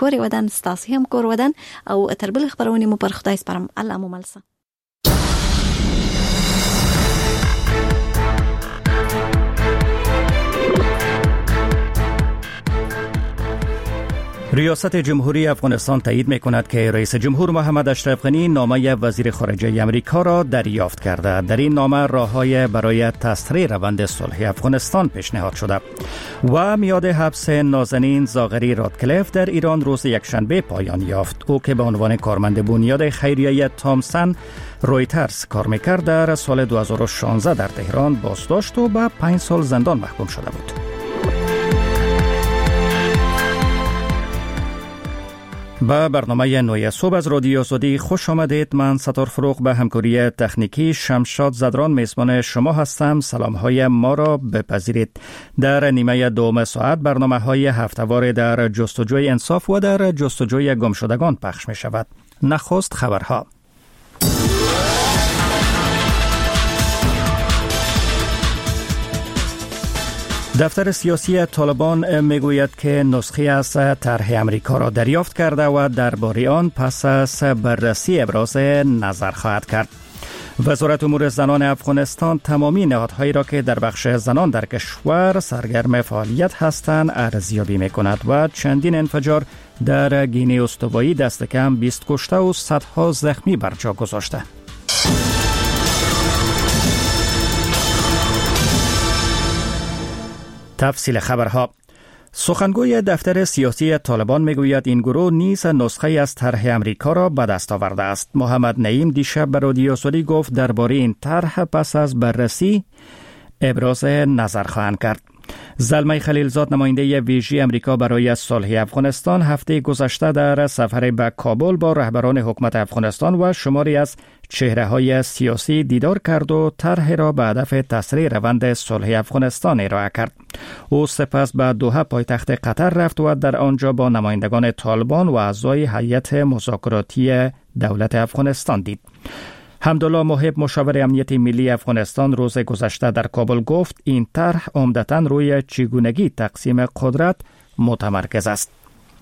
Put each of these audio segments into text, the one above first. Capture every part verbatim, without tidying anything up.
کور ودان ستاسو هم کور ودان او تر بل خبرونه مو پر خدای سپارم. الله مو ملسه. ریاست جمهوری افغانستان تایید می‌کند که رئیس جمهور محمد اشرف غنی نامه وزیر خارجه آمریکا را دریافت کرده. در این نامه راه‌های برای تسریع روند صلح افغانستان پیشنهاد شده و میاد حبس نازنین زاغری رادکلیف در ایران روز یکشنبه پایان یافت. او که به عنوان کارمند بنیاد خیریه تامسون رویترز کار می‌کرد در سال دو هزار و شانزده در تهران بازداشت و به پنج سال زندان محکوم شده بود. به برنامه نوی صبح از رادیو آزادی خوش آمدید. من ستار فروغ به همکاری تکنیکی شمشاد زدران میزبان شما هستم. سلام های ما را بپذیرید. در نیمه دوم ساعت برنامه های هفته‌وار در جستجوی انصاف و در جستجوی گمشدگان پخش می شود. نخست خبرها. دفتر سیاسی طالبان میگوید که نسخه از طرح امریکا را دریافت کرده و درباره آن پس از بررسی ابراز نظر خواهد کرد. وزارت امور زنان افغانستان تمامی نهادهایی را که در بخش زنان در کشور سرگرم فعالیت هستند ارزیابی میکند و چندین انفجار در گینه استوایی دست کم بیست کشته و صدها زخمی بر جا گذاشته. تفصیل خبرها. سخنگوی دفتر سیاسی طالبان میگوید این گروه نیز نسخه از طرح امریکا را به دست آورده است. محمد نعیم دیشب به رادیو آزادی گفت درباره این طرح پس از بررسی ابراز نظر خواهند کرد. زلمه خلیلزاد نماینده ویژه امریکا برای صلح افغانستان هفته گذشته در سفر به کابل با رهبران حکومت افغانستان و شماری از چهره‌های سیاسی دیدار کرد و طرح را به هدف تسریع روند صلح افغانستان ارائه کرد. او سپس به دوحه پایتخت قطر رفت و در آنجا با نمایندگان طالبان و اعضای هیئت مذاکراتی دولت افغانستان دید. حمدالله محب مشاور امنیت ملی افغانستان روز گذشته در کابل گفت این طرح عمدتاً روی چگونگی تقسیم قدرت متمرکز است.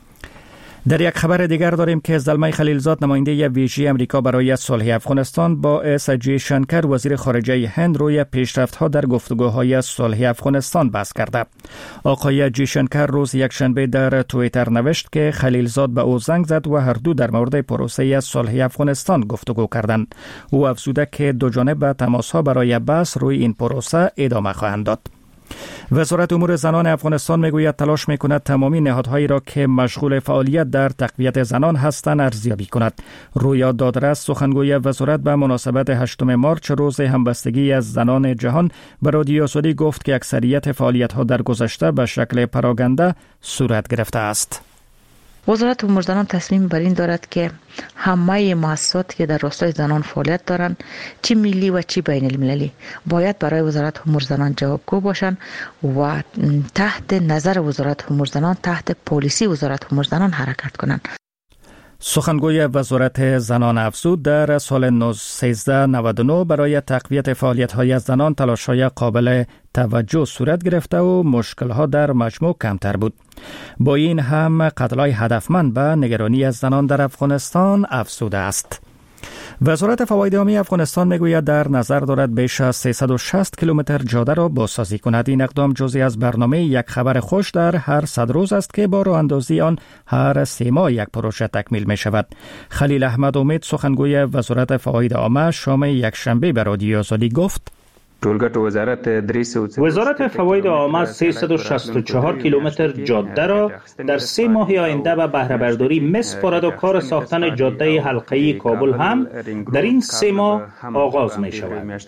در یک خبر دیگر داریم که زلمه خلیلزاد نماینده ویژه امریکا برای صلح افغانستان با اس جی شنکر وزیر خارجه هند روی پیشرفت‌ها در گفتگوهای صلح افغانستان بحث کرده. آقای جی شنکر روز یکشنبه در توییتر نوشت که خلیلزاد به او زنگ زد و هر دو در مورد پروسه صلح افغانستان گفتگو کردند. او افزوده که دو جانب تماس‌ها برای بحث روی این پروسه ادامه خواهند داد. وزارت امور زنان افغانستان میگوید تلاش میکند تمامی نهادهایی را که مشغول فعالیت در تقویت زنان هستند ارزیابی کند. رویا دادرس سخنگوی وزارت به مناسبت هشتم مارچ روز همبستگی از زنان جهان به رادیو آزادی گفت که اکثریت فعالیت‌ها در گذشته به شکل پراگنده صورت گرفته است. وزارت امور زنان تصمیم بر این دارد که همه مؤسساتی که در راستای زنان فعالیت دارند چه ملی و چه بین المللی باید برای وزارت امور زنان جوابگو باشند و تحت نظر وزارت امور زنان تحت پالیسی وزارت امور زنان حرکت کنند. سخنگوی وزارت زنان افزود در سال سیزده نود و نه برای تقویت فعالیت‌های زنان تلاش‌های قابل توجه صورت گرفته و مشکل‌ها در مجموع کمتر بود. با این هم قتل‌های هدفمند به نگرانی از زنان در افغانستان افزوده است. وزارت فواید عامی افغانستان میگوید در نظر دارد بیش از سیصد و شصت کیلومتر جاده را بازسازی کند. این اقدام جزئی از برنامه یک خبر خوش در هر صد روز است که با راه اندازی آن هر سه ماه یک پروژه تکمیل می شود. خلیل احمد امید سخنگوی وزارت فواید عامه شام یکشنبه به رادیو آزادی گفت وزارت فواید عامه سیصد و شصت و چهار کیلومتر جاده را در سه ماه آینده به بهره برداری می‌سپارد و کار ساختن جاده حلقه‌ای کابل هم در این سه ماه آغاز می شود.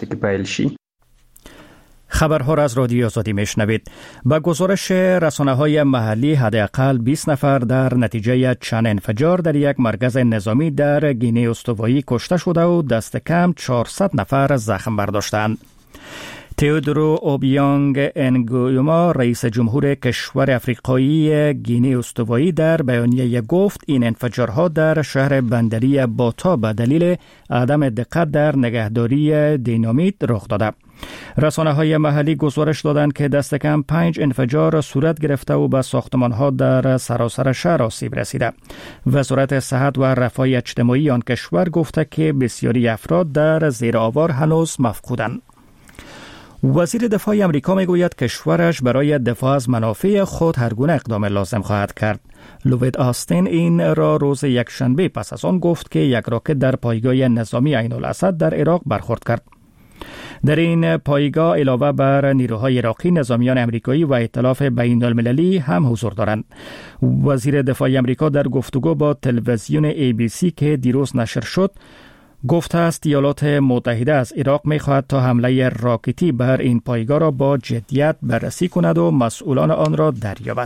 خبرها را از رادیو آزادی میشنوید. با گزارش رسانه‌های محلی حداقل بیست نفر در نتیجه چند انفجار در یک مرکز نظامی در گینه استوایی کشته شده و دست کم چهارصد نفر زخم برداشتند. تئودورو اوبیانگ انگویما رئیس جمهور کشور افریقایی گینه استوایی در بیانیه گفت این انفجارها در شهر بندری باتا به دلیل عدم دقت در نگهداری دینامیت رخ داده. رسانه های محلی گزارش دادند که دست کم پنج انفجار صورت گرفته و به ساختمان ها در سراسر شهر آسیب رسیده. وزارت صحت و رفاه اجتماعی آن کشور گفته که بسیاری افراد در زیر آوار هنوز مفقودند. وزیر دفاع امریکا میگوید کشورش برای دفاع از منافع خود هر گونه اقدام لازم خواهد کرد. لوید آستین این را روز یکشنبه پس از آن گفت که یک راکت در پایگاه نظامی عین الاسد در عراق برخورد کرد. در این پایگاه علاوه بر نیروهای عراقی، نظامیان امریکایی و ائتلاف بین المللی هم حضور دارند. وزیر دفاع امریکا در گفتگو با تلویزیون ای بی سی که دیروز نشر شد گفته است ایالات متحده از عراق می‌خواهد تا حمله راکتی بر این پایگاه را با جدیت بررسی کند و مسئولان آن را دریابد.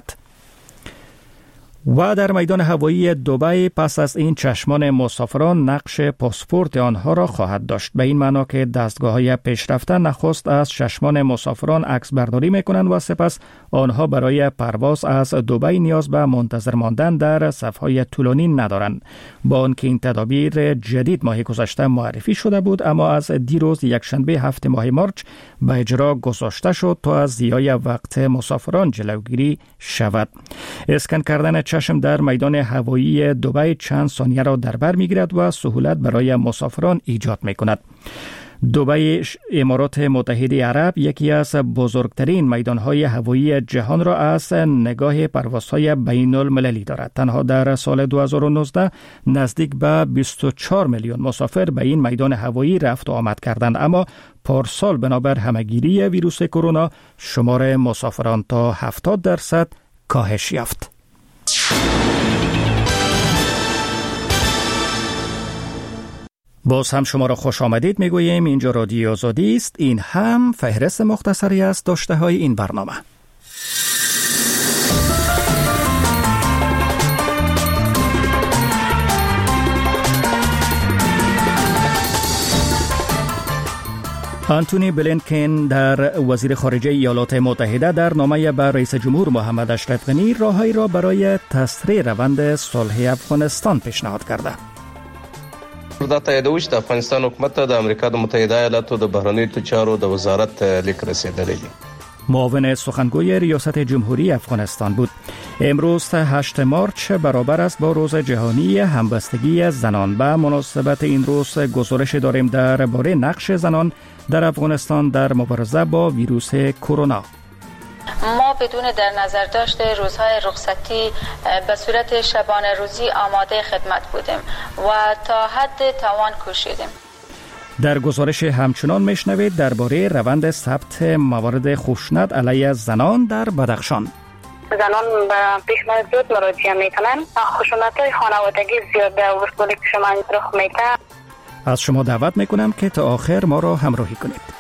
و در میدان هوایی دبی پس از این چشمان مسافران نقش پاسپورت آنها را خواهد داشت، به این معنا که دستگاه‌های پیشرفته نخست از چشمان مسافران عکس برداری می‌کنند و سپس آنها برای پرواز از دبی نیاز به منتظر ماندن در صف‌های طولانی ندارند. با آنکه این تدابیر جدید ماه گذشته معرفی شده بود، اما از دیروز یکشنبه هفت ماه مارچ به اجرا گذاشته شد تا از ضیاع وقت مسافران جلوگیری شود. اسکن کردن چشم در میدان هوایی دبی چند ثانیه را در بر می‌گیرد و سهولت برای مسافران ایجاد می‌کند. دبی امارات متحده عرب یکی از بزرگترین میدان‌های هوایی جهان را از نگاه پروازهای بین المللی دارد. تنها در سال دو هزار و نوزده نزدیک به بیست و چهار میلیون مسافر به این میدان هوایی رفت و آمد کردند، اما پارسال بنابر همهگیری ویروس کرونا شمار مسافران تا هفتاد درصد کاهش یافت. باز هم شما را خوش آمدید میگوییم. اینجا رادیو آزادی است. این هم فهرست مختصری از داشته های این برنامه. آنتونی بلینکن در وزیر خارجه ایالات متحده در نامه به رئیس جمهور محمد اشرف غنی راههایی را برای تسریع روند صلح افغانستان پیشنهاد کرده. دا تاییدوي چې د افغانستان حکومت ته د امریکا د متحده ایالاتو د بهرنیو چارو د وزارت لیک رسیدلی دی. معاون سخنگوی ریاست جمهوری افغانستان بود. امروز هشت مارچ برابر است با روز جهانی همبستگی زنان. به مناسبت این روز گزارش داریم درباره نقش زنان در افغانستان در مبارزه با ویروس کرونا. ما بدون در نظر داشت روزهای رخصتی به صورت شبانه روزی آماده خدمت بودیم و تا حد توان کوشیدیم. در گزارش همچنان میشنوید درباره روند ثبت موارد خشونت علیه زنان در بدخشان. زنان به پیشنهاد زود مراجعه میکنن. خشونت‌های خانوادگی زیاد در ولسوالی شمال رخ میده. از شما دعوت میکنم که تا آخر ما را همراهی کنید.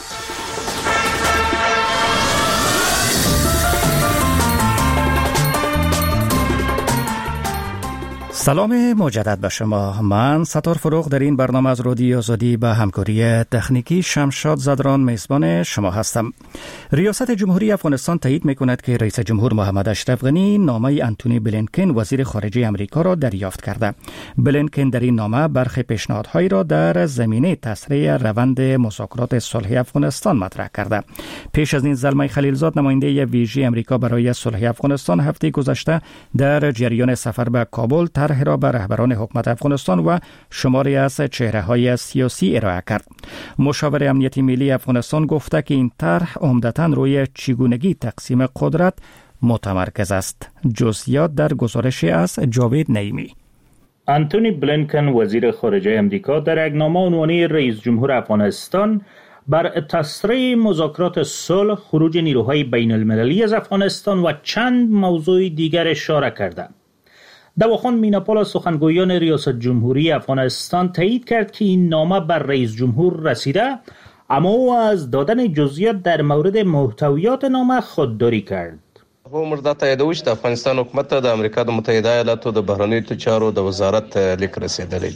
سلام مجدد به شما. من ستار فروغ در این برنامه از رادیو آزادی به همکاری تکنیکی شمشاد زدران میزبان شما هستم. ریاست جمهوری افغانستان تایید میکند که رئیس جمهور محمد اشرف غنی نامه آنتونی بلینکن وزیر خارجه امریکا را دریافت کرده. بلینکن در این نامه برخی پیشنهادهایی را در زمینه تسریع روند مذاکرات صلح افغانستان مطرح کرده. پیش از این زلمه خلیلزاد نماینده ویژه امریکا برای صلح افغانستان هفته گذشته در جریان سفر به کابل طرح را به رهبران حکومت افغانستان و شماری از چهره‌های سیاسی ارائه کرد. مشاور امنیتی ملی افغانستان گفته که این طرح عمدتاً روی چگونگی تقسیم قدرت متمرکز است. جزئیات در گزارش از جاوید نعیمی. آنتونی بلینکن وزیر خارجه امریکا در یک نامه عنوانی رئیس جمهور افغانستان بر تسریع مذاکرات صلح، خروج نیروهای بین المللی از افغانستان و چند موضوع دیگر اشاره کرده. دواخان میناپال از سخنگویان ریاست جمهوری افغانستان تایید کرد که این نامه بر رئیس جمهور رسیده، اما او از دادن جزئیات در مورد محتویات نامه خودداری کرد. عمر دا تاییدوي چې د افغانستان حکومت ته د امریکا د متحده ایالاتو د بهرنیو چارو د وزارت لیک رسیدلی دی.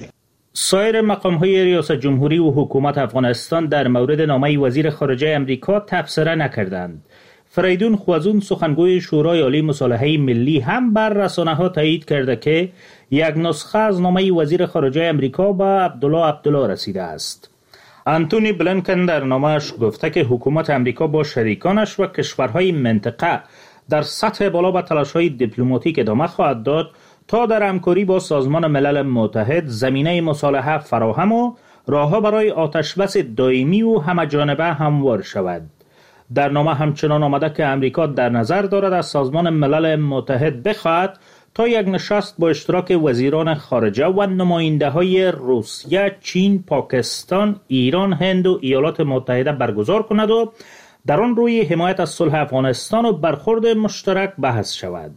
سایر مقام‌های ریاست جمهوری و حکومت افغانستان در مورد نامه وزیر خارجه امریکا تبصره نکردند. فریدون خوازون سخنگوی شورای عالی مصالحه ملی هم بر رسانه‌ها تایید کرده که یک نسخه از نامه وزیر خارجه امریکا به عبدالله عبدالله رسیده است. آنتونی بلینکن در نامه‌اش گفته که حکومت امریکا با شریکانش و کشورهای منطقه در سطح بالا به تلاش‌های دیپلماتیک ادامه خواهد داد تا در همکاری با سازمان ملل متحد زمینه مصالحه فراهم و راه‌ها برای آتشبس دائمی و همه‌جانبه هموار شود. در نامه همچنان آمده که امریکا در نظر دارد از سازمان ملل متحد بخواهد تا یک نشست با اشتراک وزیران خارجه و نماینده‌های روسیه، چین، پاکستان، ایران، هند و ایالات متحده برگزار کند و در آن روی حمایت از صلح افغانستان و برخورد مشترک بحث شود.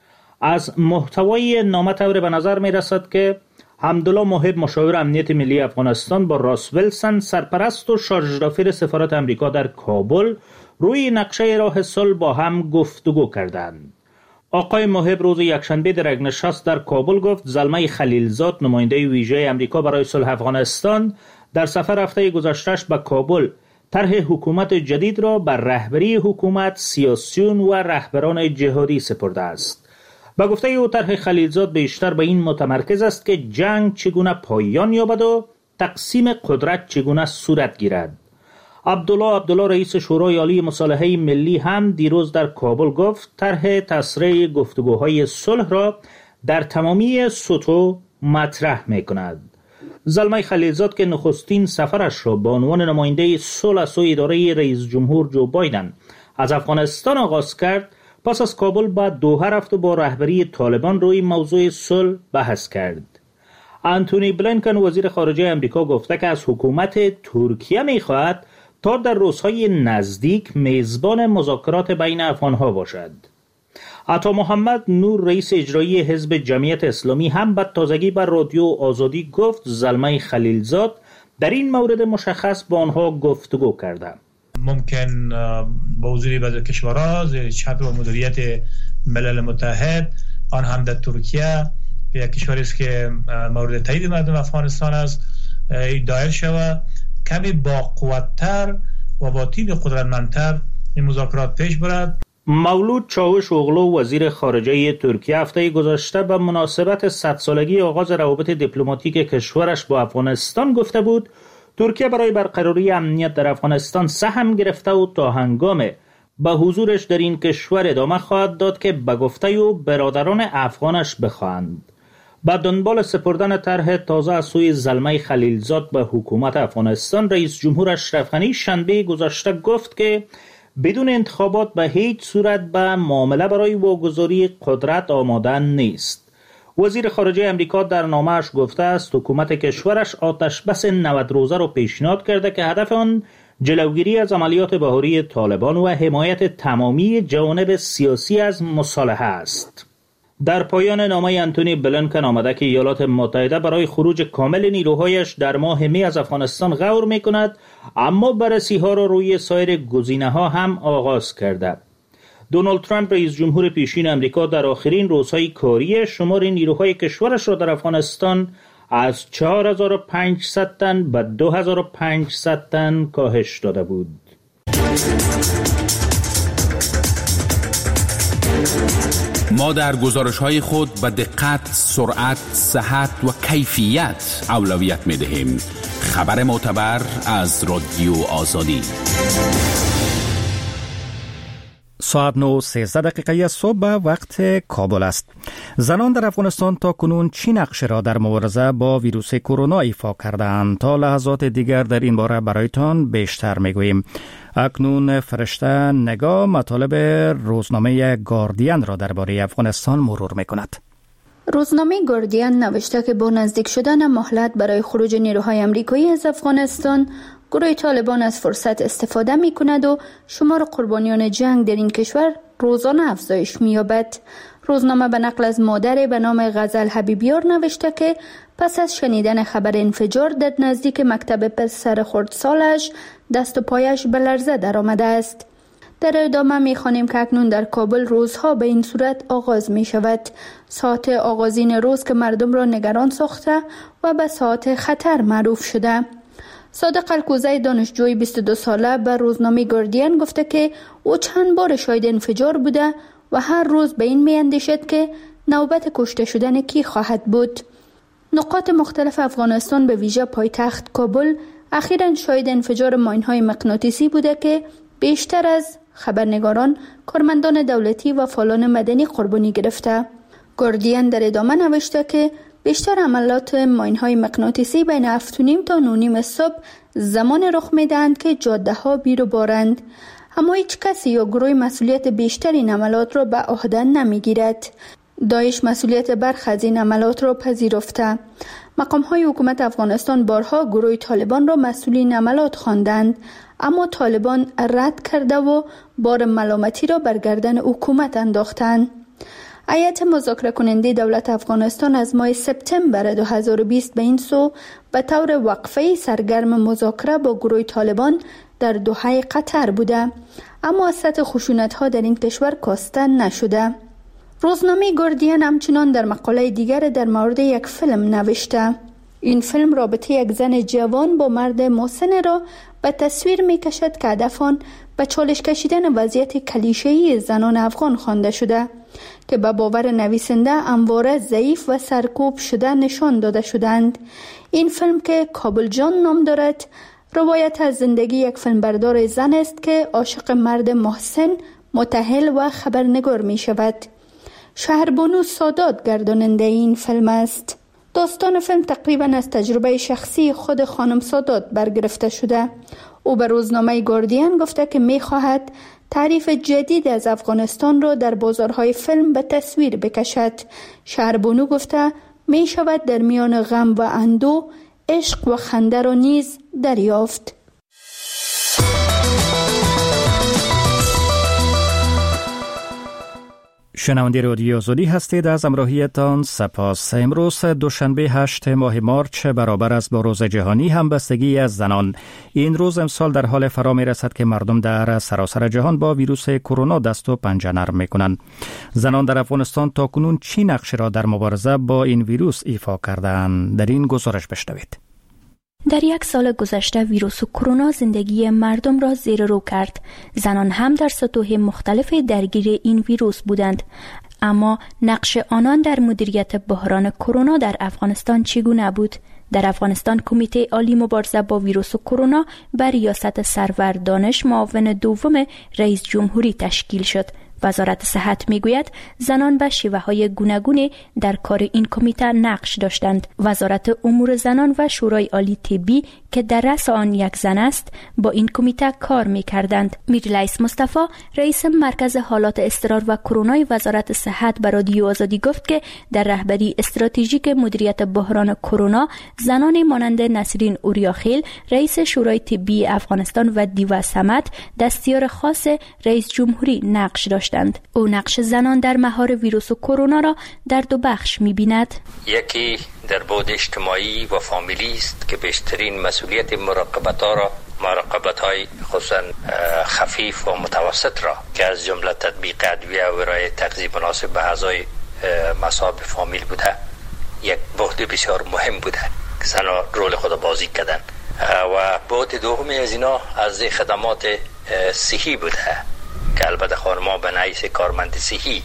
از محتوای نامه طور به نظر می رسد که حمدالله محب مشاور امنیت ملی افغانستان با راس ویلسون سرپرست و شارژدافیر سفارت امریکا در کابل روی نقشه راه صلح با هم گفتگو کردند. آقای محب روز یکشنبه در یک نشست در کابل گفت زلمه خلیلزاد نماینده ویژه امریکا برای صلح افغانستان در سفر هفته گذشته‌اش به کابل طرح حکومت جدید را بر رهبری حکومت، سیاسیون و رهبران جهادی سپرده است. با گفته او طرح خلیلزاد بیشتر به این متمرکز است که جنگ چگونه پایان یابد و تقسیم قدرت چگونه صورت گیرد. عبدالله عبدالله رئیس شورای عالی مصالحه ملی هم دیروز در کابل گفت طرح تسریع گفتگوهای صلح را در تمامی سطوح مطرح می‌کند. زلمه خلیلزاد که نخستین سفرش را به عنوان نماینده صلح سوی اداره رئیس جمهور جو بایدن از افغانستان آغاز کرد، پس از کابل به دوحه رفت و با رهبری طالبان روی موضوع صلح بحث کرد. آنتونی بلینکن وزیر خارجه امریکا گفته که از حکومت ترکیه می‌خواهد تا در روزهای نزدیک میزبان مذاکرات بین افغان‌ها باشد. عطا محمد نور رئیس اجرایی حزب جمعیت اسلامی هم به تازگی بر رادیو آزادی گفت زلمه خلیلزاد در این مورد مشخص با آنها گفتگو کرده. ممکن با حضور بعضی کشورها زیر چتر و مدیریت ملل متحد، آن هم در ترکیه یک کشوری است که مورد تایید مردم افغانستان است، دایر شود کمی با قوت‌تر و با تیم قدرتمندتر این مذاکرات پیش برد. مولود چاوش اوغلو وزیر خارجه ترکیه هفته گذشته به مناسبت صد سالگی آغاز روابط دیپلماتیک کشورش با افغانستان گفته بود ترکیه برای برقراری امنیت در افغانستان سهم گرفته و تا هنگام به حضورش در این کشور ادامه خواهد داد که به گفته او برادران افغانش بخواهند. با دنبال سپردن طرح تازه از سوی زلمه خلیلزاد به حکومت افغانستان، رئیس جمهور اشرف غنی شنبه گذشته گفت که بدون انتخابات به هیچ صورت به معامله برای واگذاری قدرت آماده نیست. وزیر خارجه امریکا در نامه‌اش گفته است حکومت کشورش آتشبس نود روزه را پیشنهاد کرده که هدف آن جلوگیری از عملیات بهاری طالبان و حمایت تمامی جوانب سیاسی از مصالحه است. در پایان نامه آنتونی بلینکن آمده که ایالات متحده برای خروج کامل نیروهایش در ماه می از افغانستان غور می کند، اما بررسی ها را روی سایر گزینه ها هم آغاز کرده. دونالد ترامپ رئیس جمهور پیشین امریکا در آخرین روزهای کاری شمار نیروهای کشورش را در افغانستان از چهار هزار و پانصد تن به دو هزار و پانصد تن کاهش داده بود. ما در گزارش‌های خود به دقت، سرعت، صحت و کیفیت اولویت می‌دهیم. خبر معتبر از رادیو آزادی. ساعت نه و سیزده دقیقه صبح وقت کابل است. زنان در افغانستان تا کنون چی نقشه را در مبارزه با ویروس کرونا ایفا کردند؟ تا لحظات دیگر در این باره برایتان بیشتر میگوییم. اکنون فرشته نگاه مطالب روزنامه گاردین را درباره افغانستان مرور میکند. روزنامه گاردین نوشته که با نزدیک شدن مهلت برای خروج نیروهای آمریکایی از افغانستان، گروه طالبان از فرصت استفاده می کند و شمار قربانیان جنگ در این کشور روزانه افزایش می یابد. روزنامه به نقل از مادر به نام غزل حبیبیار نوشته که پس از شنیدن خبر انفجار در نزدیک مکتب پسر خردسالش دست و پایش به لرزه در آمده است. در ادامه می‌خوانیم که اکنون در کابل روزها به این صورت آغاز می شود. ساعت آغازین روز که مردم را نگران ساخته و به ساعت خطر معروف شده. صادق الکوزی دانشجوی بیست و دو ساله به روزنامه گاردین گفته که او چند بار شاهد انفجار بوده و هر روز به این می اندیشد که نوبت کشته شدن کی خواهد بود. نقاط مختلف افغانستان به ویژه پایتخت کابل اخیراً شاهد انفجار ماین‌های مغناطیسی بوده که بیشتر از خبرنگاران، کارمندان دولتی و فعالان مدنی قربانی گرفته. گاردین در ادامه نوشته که بیشتر عملیات ماین‌های مغناطیسی بین هفت و نیم تا نه و نیم صبح زمان رخ می‌دهند که جاده‌ها بیر و بارند. اما هیچ کسی یا گروه مسئولیت بیشتر این عملیات را به عهده نمی‌گیرد. داعش مسئولیت برخی از این عملیات را پذیرفته. مقام‌های حکومت افغانستان بارها گروه طالبان را مسئول این عملیات خواندند، اما طالبان رد کرده و بار ملامتی را بر گردن حکومت انداختند. هیئت مذاکره کننده دولت افغانستان از ماه سپتامبر دو هزار و بیست به این سو به طور وقفه‌ای سرگرم مذاکره با گروه طالبان در دوحه قطر بوده، اما از سطح خشونت‌ها در این کشور کاسته نشده. روزنامه گاردین همچنان در مقاله دیگر در مورد یک فیلم نوشته. این فیلم رابطه یک زن جوان با مرد مسن را به تصویر می کشد که هدف آن به چالش کشیدن وضعیت کلیشه‌ای زنان افغان خوانده شده که به باور نویسنده همواره ضعیف و سرکوب شده نشان داده شدند. این فیلم که کابل جان نام دارد، روایت از زندگی یک فیلمبردار زن است که عاشق مرد محسن، متأهل و خبرنگار می شود. شهربانو سادات گرداننده این فیلم است. داستان فیلم تقریبا از تجربه شخصی خود خانم سادات برگرفته شده. او به روزنامه گاردین گفته که می خواهد تعریف جدید از افغانستان را در بازارهای فیلم به تصویر بکشد. شهربانو گفته می شود در میان غم و اندوه، عشق و خنده را نیز دریافت. شنونده رادیو آزادی هستید. از همراهیتان سپاس. امروز دوشنبه هشت ماه مارچ برابر است با روز جهانی همبستگی از زنان. این روز امسال در حال فرا می رسد که مردم در سراسر جهان با ویروس کرونا دست و پنجه نرم می کنند. زنان در افغانستان تا کنون چی نقش را در مبارزه با این ویروس ایفا کردند؟ در این گزارش بشنوید. در یک سال گذشته ویروس کرونا زندگی مردم را زیر رو کرد. زنان هم در سطوح مختلف درگیر این ویروس بودند. اما نقش آنان در مدیریت بحران کرونا در افغانستان چگونه بود؟ در افغانستان کمیته عالی مبارزه با ویروس کرونا بر ریاست سرور دانش معاون دوم رئیس جمهوری تشکیل شد. وزارت صحت میگوید زنان به شیوه‌های گوناگون در کار این کمیته نقش داشتند. وزارت امور زنان و شورای عالی طبی که در رأس آن یک زن است با این کمیته کار می‌کردند. میرلیس مصطفی رئیس مرکز حالات اضطرار و کرونای وزارت صحت به رادیو آزادی گفت که در رهبری استراتژیک مدیریت بحران کرونا زنان مانند نسرین اوریاخیل رئیس شورای طبی افغانستان و دیوا صمد دستیار خاص رئیس جمهوری نقش داشتند. او نقش زنان در مهار ویروس کرونا را در دو بخش می‌بیند. یکی در بعد اجتماعی و فامیلی است که بیشترین مسئولیت مراقبت‌ها را مراقبت‌های خصوصا خفیف و متوسط را که از جمله تطبیق ادویه و ارائه تغذیه مناسب به اعضای مصاب فامیل بوده، یک بعد بسیار مهم بوده که زنان رول خود بازی کردن. و بعد دومی از اینا از خدمات صحی بوده که البته خانم‌ها به نحیث کارمند صحی،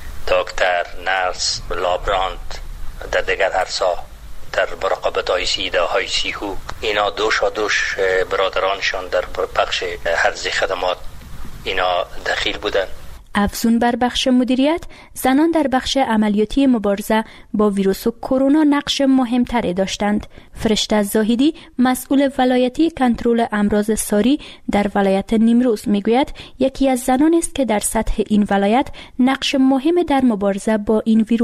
دکتر، نرس، لابرانت، در دیگر عرصا در مراقبت‌های سیده‌های سیهو، اینا دوش و دوش برادرانشان در بخش حرز خدمات اینا دخیل بودن. افزون بر بخش مدیریت، زنان در بخش عملیاتی مبارزه با ویروس کرونا نقش مهمتری داشتند. فرشته زاهدی مسئول ولایتی کنترل امراض ساری در ولایت نیمروز میگوید یکی از زنان است که در سطح این ولایت نقش مهم در مبارزه با این ویروس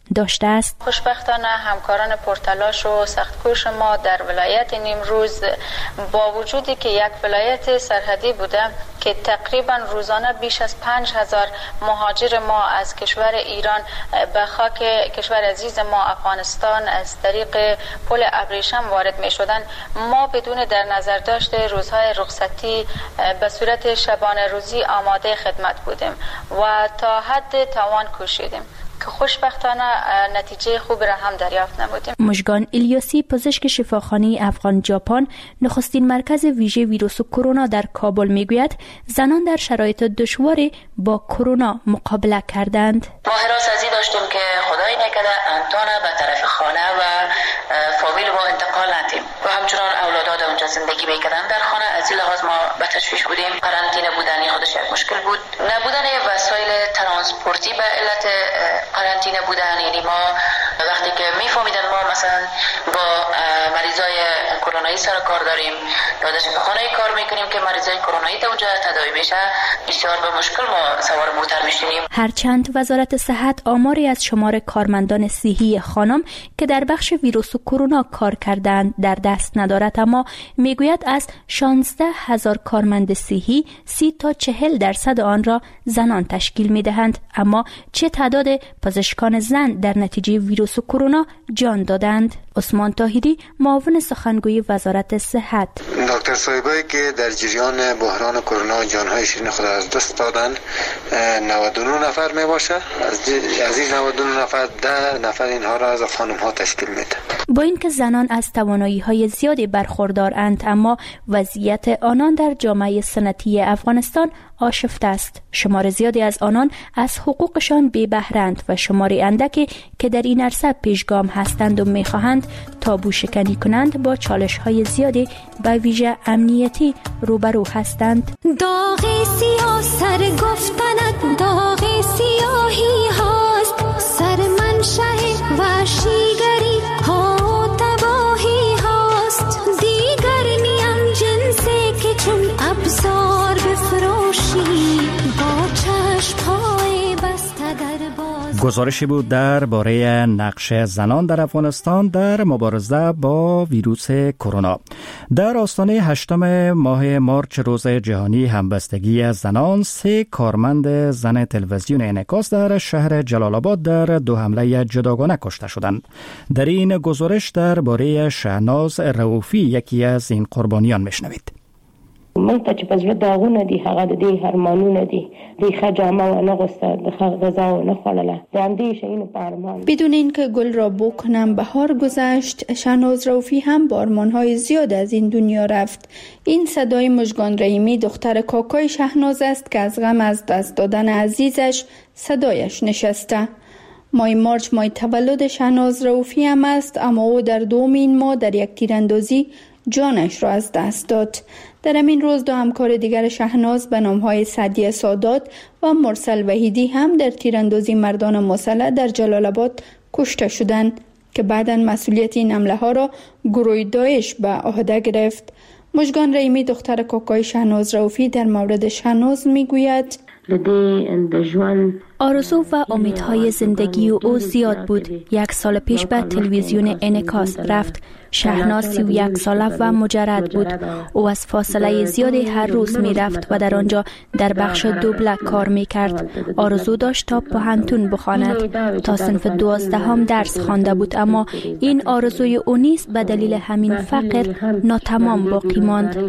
داشته است. خوشبختانه همکاران پرتلاش و سختکوش ما در ولایت نیمروز با وجودی که یک ولایت سرحدی بوده که تقریبا روزانه بیش از پنج هزار مهاجر ما از کشور ایران به خاک کشور عزیز ما افغانستان از طریق پل ابریشم وارد می شدن، ما بدون در نظر داشت روزهای رخصتی به صورت شبانه روزی آماده خدمت بودیم و تا حد توان کوشیدیم که خوشبختانه نتیجه خوب را هم دریافت نمودیم. مژگان الیاسی، پزشک شفاخانه افغان ژاپن، نخستین مرکز ویژه ویروس کرونا در کابل میگوید زنان در شرایط دشواری با کرونا مقابله کردند. ما حراس ازی داشتیم که خدای نکرده انتانه به طرف خانه و فامیل ما انتقال ندیم و همچنان اولادات اونجا زندگی میکردن در خانه. از این لحاظ ما به تشویش بودیم. قرنطینه بودن خودش یک مشکل بود. نبودن وسایل ترانسپورتی به علت قرنطینه بودن، یعنی ما وقتی که میفهمیدن ما مثلا با مریضای کرونایی سر کار داریم یا در شفاخانه کار میکنیم که مریضای کرونایی تا اونجا تداوی میشه، بسیار به مشکل ما سوار موتر میشیم. هرچند وزارت صحت آماری از شمار کارمندان صحی خانم که در بخش ویروس کرونا کار کردند در دست ندارد، اما میگوید از شانزده هزار کارمند صحی سی تا چهل درصد آن را زنان تشکیل میدهند. اما چه تعداد پزشکان زن در نتیجه ویروس کرونا جان دادند؟ عثمان طاهری، معاون سخنگوی وزارت صحت: دکتر صاحبایی که در جریان بحران کرونا جان‌هایشان خود از دست دادن نود و نه نفر می باشه. از از این نود و نه نفر ده نفر اینها را از خانم‌ها تشکیل میده. با اینکه زنان از توانایی‌های زیادی برخوردارند، اما وضعیت آنان در جامعه سنتی افغانستان آشفته است. شمار زیادی از آنان از حقوقشان بی بهره‌اند و شماری اندکی که در این عرصه پیشگام هستند و می‌خواهند تابو شکنی کنند با چالش‌های زیادی به ویژه امنیتی روبرو هستند. داغ سیاه سر گفتنت داغ سیاهی هاست، سر منشأ وحشیگری ها تباهی هاست، دیگر نیم جنسی که چون ابزار بفروشی با چشم‌های بسته در باز. گزارشی بود درباره نقش زنان در افغانستان در مبارزه با ویروس کرونا. در آستانه هشتم ماه مارچ، روز جهانی همبستگی زنان، سه کارمند زن تلویزیون انعکاس در شهر جلال آباد در دو حمله جداگانه کشته شدند. در این گزارش درباره شهناز رؤوفی، یکی از این قربانیان، میشنوید. من ته چې په زړه داغونه دي، هغه د دې هرمانونه دي، د ښه جامه ونه غوسته، د ښه غذا ونه خوړله، د همدې شیانو په ارمان. بدون اینکه گل را بو کنم بهار گذشت، شهناز رؤوفی هم با آرمان‌های زیاد از این دنیا رفت. این صدای مژگان رحیمی، دختر کاکای شهناز است که از غم از دست دادن عزیزش صدایش نشسته. ماه مارچ ماه تولد شهناز رؤوفی هم است، اما او در دوم این ماه در یک تیراندازی جانش را از دست داد. در همین روز دو همکار دیگر شهناز به نامهای سعدیه سادات و مرسل وحیدی هم در تیراندازی مردان مسلح در جلال آباد کشته شدند که بعداً مسئولیت این حمله ها را گروه داعش به عهده گرفت. مژگان رحیمی، دختر کاکای شهناز رؤوفی، در مورد شهناز میگوید: آرزو و امیدهای زندگی او زیاد بود. یک سال پیش به تلویزیون انعکاس رفت. شهناز سی و یک ساله و مجرد بود. او از فاصله زیادی هر روز می رفت و در آنجا در بخش دوبله کار می کرد. آرزو داشت تا پوهنتون بخواند. تا صنف دوازدهم درس خوانده بود، اما این آرزوی او نیست. به دلیل همین فقر ناتمام باقی ماند.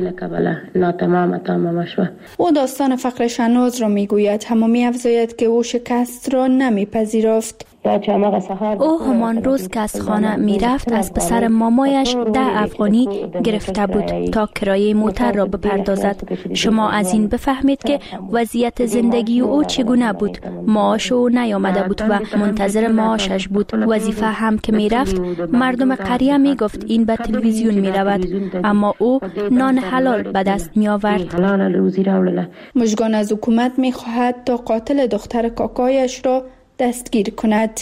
او داستان فقر شهناز را می گوید، اما می افزاید که او شکست را نمی پذیرفت. او همان روز که از خانه می رفت از پسر مامایش ده افغانی گرفته بود تا کرایه موتر را بپردازد. شما از این بفهمید که وضعیت زندگی او چگونه بود. معاش او نیامده بود و منتظر معاشش بود. وظیفه هم که می رفت، مردم قریه می گفت این به تلویزیون می رود، اما او نان حلال به دست می آورد. مژگان از حکومت می خواهد تا قاتل دختر کاکایش را دستگیر کند.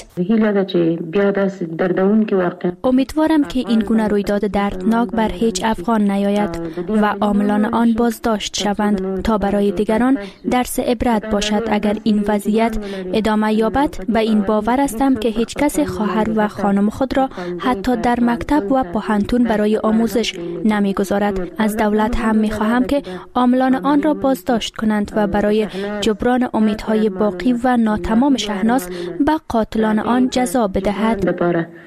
امیدوارم که این گونه رویداد دردناک بر هیچ افغان نیاید و عاملان آن بازداشت شوند تا برای دیگران درس عبرت باشد. اگر این وضعیت ادامه یابد به این باور هستم که هیچ کس خواهر و خانم خود را حتی در مکتب و پوهنتون برای آموزش نمیگذارد. از دولت هم میخواهم که عاملان آن را بازداشت کنند و برای جبران امیدهای باقی و ناتمام شهناز به قاتلان آن جزا بدهد.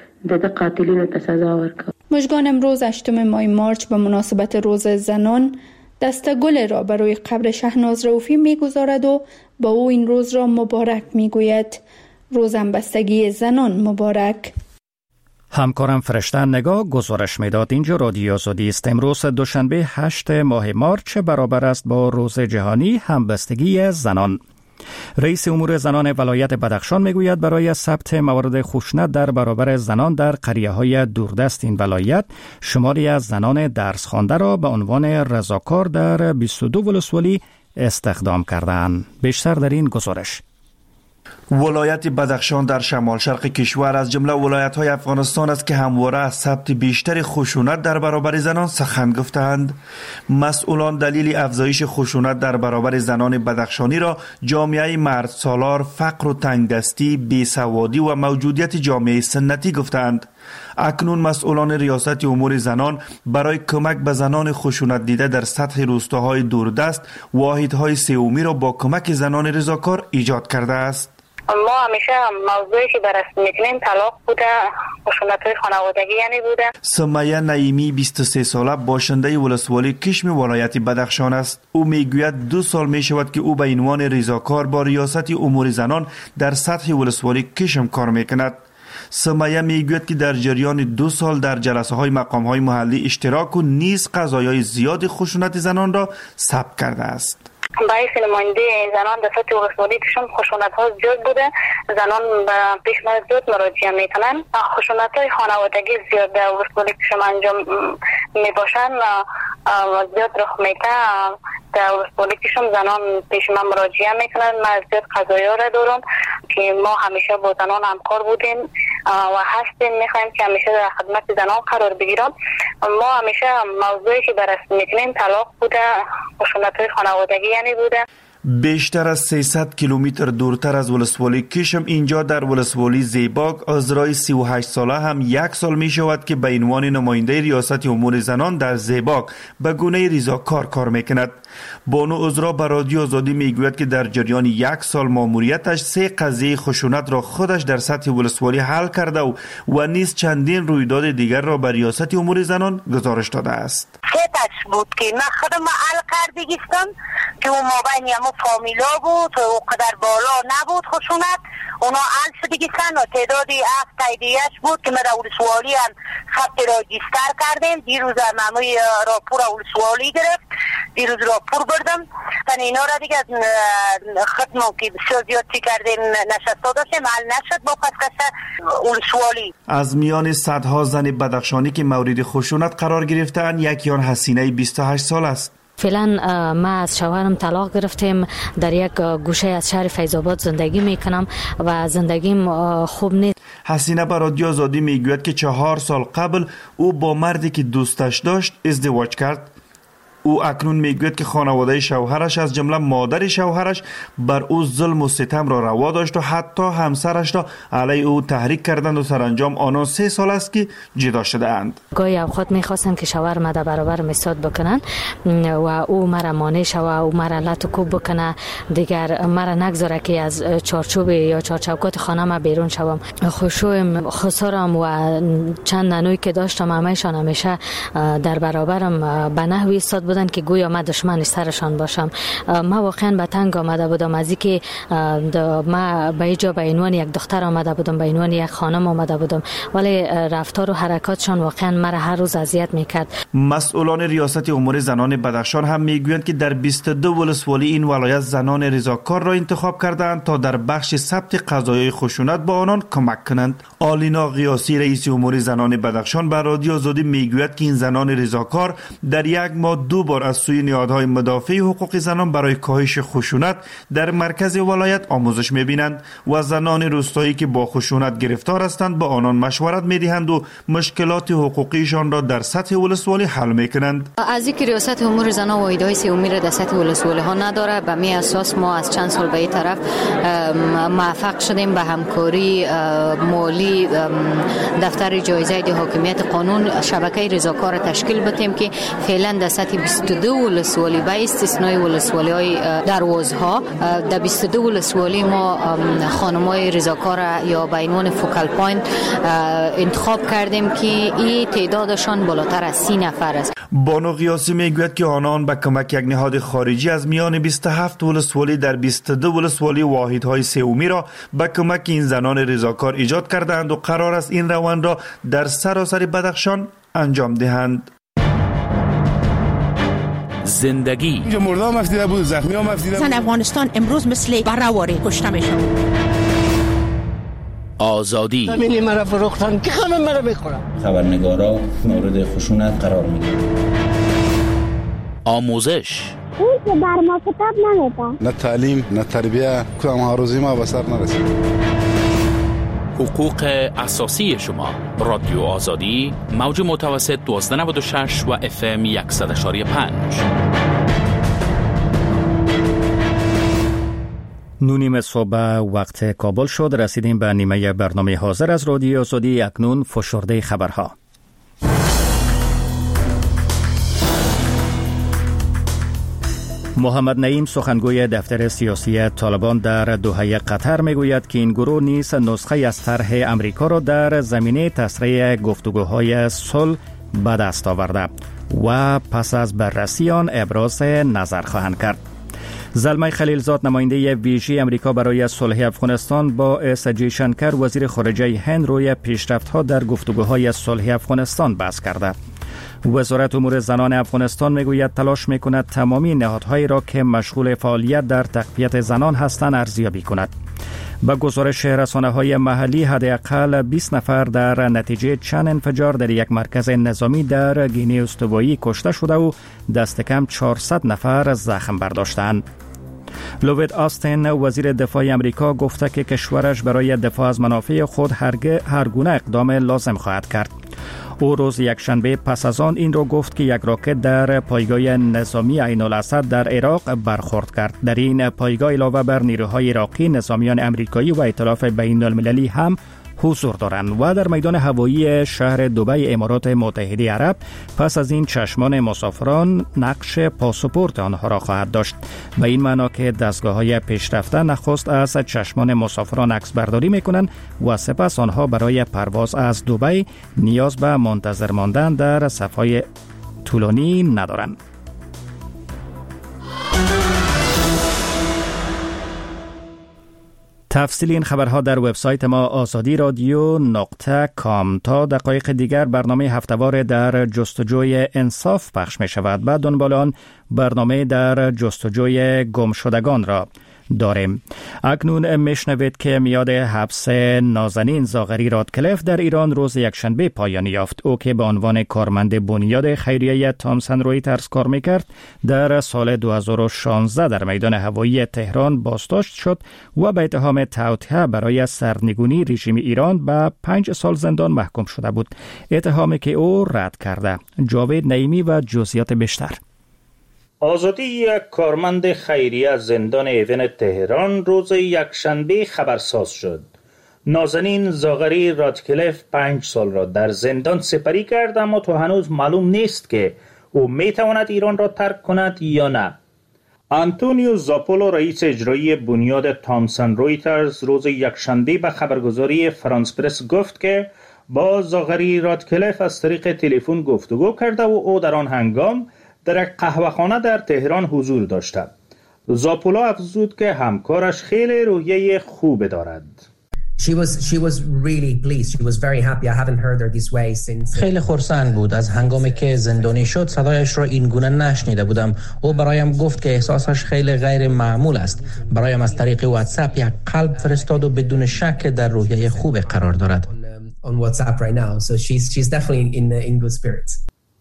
مژگان امروز هشتم ماه مارچ به مناسبت روز زنان دسته گل را برای قبر شهناز رؤوفی میگذارد و با او این روز را مبارک میگوید. روز همبستگی زنان مبارک. همکارم فرشته نگاه گزارش میداد. اینجا رادیو آزادی است. امروز دوشنبه هشت ماه مارچ برابر است با روز جهانی همبستگی زنان. رئیس امور زنان ولایت بدخشان میگوید برای ثبت موارد خشونت در برابر زنان در قریه‌های دوردست این ولایت شماری از زنان درس خوانده را به عنوان رضاکار در بیست و دو ولسوالی استخدام کردند. بیشتر در این گزارش. ولایت بدخشان در شمال شرق کشور از جمله ولایت‌های افغانستان است که همواره از ثبت بیشتر خشونت در برابر زنان سخن گفتند. مسئولان دلیل افزایش خشونت در برابر زنان بدخشانی را جامعه مرد سالار، فقر و تنگدستی، بیسوادی و موجودیت جامعه سنتی گفتند. اکنون مسئولان ریاست امور زنان برای کمک به زنان خشونت دیده در سطح روستاهای دوردست واحدهای سومی را با کمک زنان رضاکار ایجاد کرده است. ما همیشه موضوعی که بررسی میکنیم طلاق بوده، خشونت‌های خانوادگی یعنی بوده. سمیه نعیمی بیست و سه ساله باشنده ولسوالی کشم ولایت بدخشان است. او میگوید دو سال میشود که او به عنوان رضاکار با ریاست امور زنان در سطح ولسوالی کشم کار میکند. سمیه میگوید که در جریان دو سال در جلسه های مقام های محلی اشتراک و نیز قضایای زیاد خشونت زنان را ثبت کرده است. باعث نماینده زنان در سطح ولسوالی کشم خشونت ها زیاد بوده. زنان به پیشنهاد زیاد مراجعه میکنن. خشونت های خانوادگی زیاد در ولسوالی کشم انجام میباشن، زیاد رخ میده. در ولسوالی کشم زنان پیش من مراجعه میکنن. من زیاد قضایا را دارم که ما همیشه با زنان همکار بودیم و هستیم. میخوایم که همیشه در خدمت زنان قرار بگیرم. ما همیشه موضوعی که بررسی میکنیم طلاق بوده، خشونت های خانوادگی یعنی بوده. بیشتر از سیصد کیلومتر دورتر از ولسوالی کشم اینجا در ولسوالی زیباک عذرای سی و هشت ساله هم یک سال می شود که به عنوان نماینده ریاست امور زنان در زیباک به گونه رضاکار کار میکند. بانو عذرا به رادیو آزادی میگوید که در جریان یک سال ماموریتش سه قضیه خشونت را خودش در سطح ولسوالی حل کرده و و نیز چندین رویداد دیگر را به ریاست امور زنان گزارش داده است. سه بود که من خودم حل کردگیستم که اون مابین همه فامیلا بود و قدر بالا نبود خشونت. اونا حل شدگیستن و تعدادی هفت تاییدیهش بود که من در ولسوالی هم ثبت راجستر کردیم. دیروز هم همه راپور ولسوالی گرفت. دیروز راپور بردم. تن اینا را دیگه ختمو که بسیار زیاد چی کردیم نشسته داشتیم حل نشد با پسکسه ولسوالی. از میان صدها زن بدخشانی که مورد خشونت قرار گرفتن یکی آن حسینه بیست و هشت سال است. فعلا ما از شوهرم طلاق گرفتیم، در یک گوشه از شهر فیض‌آباد زندگی میکنم و زندگیم خوب نیست. حسینه به رادیو آزادی میگوید که چهار سال قبل او با مردی که دوستش داشت ازدواج کرد. او اکنون میگوید که خانواده شوهرش از جمله مادر شوهرش بر او ظلم و ستم را روا داشت و حتی همسرش را علیه او تحریک کردند و سرانجام آنان سه سال است که جدا شده اند. گاهی اوقات میخواستن که شوهر ما در برابر میساد بکنن و او مرا مانع شوه، او مرا لط و کوب بکنه، دیگر مرا نگذاره که از چارچوب یا چارچوکات خانه ما بیرون شوم. خشوعم، خسارم و چند نانوی که داشتم همهشان همیشه در برابرم به نحوی ایستاد بودن که گویا من دشمن سرشان باشم. ما واقعا به تنگ آمده بودم از اینکه ما به اینجا به عنوان یک دختر آمده بودم، به عنوان یک خانم آمده بودم، ولی رفتار و حرکاتشان واقعا مرا هر روز اذیت میکرد. مسئولان ریاست امور زنان بدخشان هم میگویند که در بیست و دو ولسوالی این ولایت زنان رضاکار را انتخاب کردند تا در بخش ثبت قضایای خشونت با آنان کمک کنند. آلینا قیاسی رئیس امور زنان بدخشان به رادیو آزادی میگوید که این زنان رضاکار در یک ماه دو دو بار از سوی نهادهای مدافع حقوق زنان برای کاهش خشونت در مرکز ولایت آموزش می‌بینند و زنان روستایی که با خشونت گرفتار هستند با آنان مشورت می‌دهند و مشکلات حقوقیشان را در سطح ولسوالی حل می‌کنند. از اینکه ریاست امور زنان و واحدهای سومی را در سطح ولسوالی ها نداره، به می اساس ما از چند سال به این طرف موفق شدیم به همکاری مالی دفتر جایزه دی حاکمیت قانون شبکه رضاکار تشکیل بدیم که فعلا در سطح بیست و دو ولسوالی به استثنای ولسوالی های دروازها در بیست و دو ولسوالی ما خانمای رضاکار یا به عنوان فوکال پوینت انتخاب کردیم که این تعدادشان بالاتر از سی نفر است. بانو قیاسی میگوید که آنان به کمک یک نهاد خارجی از میان بیست و هفت ولسوالی در بیست و دو ولسوالی واحدهای سومی را به کمک این زنان رضاکار ایجاد کردند و قرار است این روند را در سراسر بدخشان انجام دهند. زندگی اینجا مرده هم افتیده بود، زخمی هم افتیده بود. زن افغانستان امروز مثل برهواری کشته میشن. آزادی زمینی مرا فروختن که همه مرا میخورن. خبرنگارا مورد خشونت قرار میگیرن. آموزش اون که بر ما کتاب نمیده. نه تعلیم نه تربیه، کدام هاروزی ما به سر نرسید. حقوق اساسی شما. رادیو آزادی، موج متوسط دوازده نود و شش و اف ام صد و یک و پنج. نونیم صبح وقت کابل شد. رسیدیم به نیمه برنامه حاضر از رادیو آزادی. اکنون فشرده خبرها. محمد نعیم سخنگوی دفتر سیاسی طالبان در دوحه قطر میگوید که این گروه نیز نسخه از طرح امریکا را در زمینه تسریع گفتگوهای صلح به دست آورده و پس از بررسی آن ابراز نظر خواهند کرد. زلمه خلیلزاد نماینده ویژه امریکا برای صلح افغانستان با اس جی شنکر وزیر خارجه هند روی پیشرفت‌ها در گفتگوهای صلح افغانستان بحث کرده. وزارت امور زنان افغانستان میگوید تلاش میکند تمامی نهادهایی را که مشغول فعالیت در تقویت زنان هستند ارزیابی کند. با گزارش رسانه‌های محلی حداقل بیست نفر در نتیجه چند انفجار در یک مرکز نظامی در گینه استوایی کشته شده و دست کم چهارصد نفر زخم برداشتند. لوید آستین وزیر دفاع امریکا گفته که کشورش برای دفاع از منافع خود هر گونه اقدام لازم خواهد کرد. او روز یکشنبه پس از آن این را گفت که یک راکت در پایگاه نظامی عین الاسد در عراق برخورد کرد. در این پایگاه علاوه بر نیروهای عراقی، نظامیان امریکایی و ائتلاف بین المللی هم حضور دارند و در میدان هوایی شهر دبی امارات متحده عرب پس از این چشمان مسافران نقش پاسپورت آنها را خواهد داشت. به این معنا که دستگاه‌های پیشرفته نخست از چشمان مسافران عکس برداری می‌کنند و سپس آنها برای پرواز از دبی نیاز به منتظر ماندن در صف‌های طولانی ندارند. تفصیل این خبرها در وبسایت ما آزادی رادیو نقطه کام. تا دقایق دیگر برنامه هفته‌وار در جستجوی انصاف پخش می شود. بعد دنبال آن برنامه در جستجوی گمشدگان را داریم. اکنون میشنوید که میاد حبس نازنین زاغری رادکلف در ایران روز یکشنبه پایان یافت. او که به عنوان کارمند بنیاد خیریه تامسون رویترز کار میکرد در سال دو هزار و شانزده در میدان هوایی تهران بازداشت شد و به اتهام توطئه برای سرنگونی رژیم ایران به پنج سال زندان محکوم شده بود. اتهامی که او رد کرده. جاوید نعیمی و جزئیات بیشتر. آزادی یک کارمند خیریه از زندان ایون تهران روز یکشنبه خبرساز شد. نازنین زاغری رادکلف پنج سال را در زندان سپری کرد، اما تا هنوز معلوم نیست که او میتواند ایران را ترک کند یا نه. آنتونیو زاپولو رئیس اجرایی بنیاد تامسون رویترز روز یکشنبه به خبرگزاری فرانس پرس گفت که با زاغری رادکلف از طریق تلفن گفتگو کرده و او در آن هنگام در یک قهوه‌خانه در تهران حضور داشته. زاپولو افزود که همکارش خیلی روحیه خوب دارد. She was she was really pleased. She was very happy. I haven't heard her this way since. خیلی خرسند بود. از هنگامی که زندانی شد صدایش را این گونه نشنیده بودم. او برایم گفت که احساسش خیلی غیر معمول است. برایم از طریق واتساپ یک قلب فرستاد و بدون شک در روحیه خوب قرار دارد. On WhatsApp right now. So she's she's definitely in in good spirits.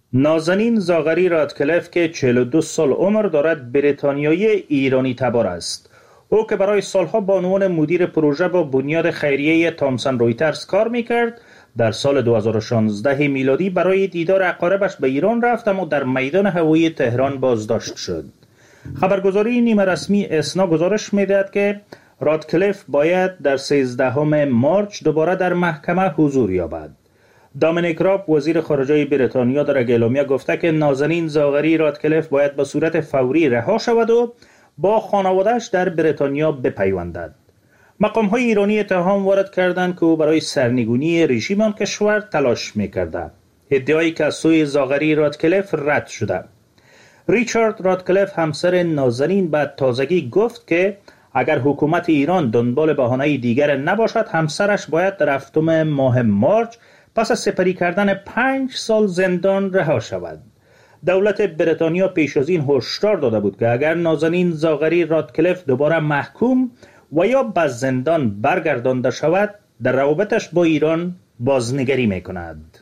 نازنین زاغری رادکلف که چهل و دو سال عمر دارد، بریتانیایی ایرانی تبار است. او که برای سالها به عنوان مدیر پروژه با بنیاد خیریه تامسون رویترز کار میکرد، در سال دو هزار و شانزده میلادی برای دیدار اقاربش به ایران رفت، اما در میدان هوایی تهران بازداشت شد. خبرگزاری نیمه رسمی اسنا گزارش میدهد که رادکلف باید در سیزدهم مارچ دوباره در محکمه حضور یابد. دامینیک راب وزیر خارجه بریتانیا در اعلامیه گفته که نازنین زاغری رادکلف باید به صورت فوری رها شود و با خانواده‌اش در بریتانیا بپیوندد. مقام‌های ایرانی اتهام وارد کردند که او برای سرنگونی رژیم آن کشور تلاش می‌کرد. ادعایی که از سوی زاغری رادکلف رد شده. ریچارد رادکلف همسر نازنین به تازگی گفت که اگر حکومت ایران دنبال بهانه دیگر نباشد، همسرش باید در هفتم ماه مارچ پس از سپری کردن پنج سال زندان رها شود. دولت بریتانیا پیش از این هشدار داده بود که اگر نازنین زاغری رادکلف دوباره محکوم و یا به زندان برگردانده شود، در روابطش با ایران بازنگری می‌کند.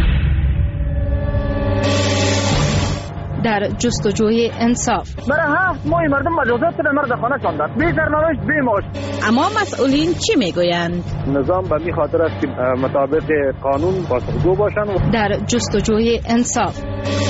در جستجوی انصاف برای هفت ماه مردم مجازات به مرد خانه چاندند، بی سرنوشت بی معاش. اما مسئولین چی میگویند؟ نظام به می خاطر است که مطابق قانون پاسخگو باشند. در جستجوی انصاف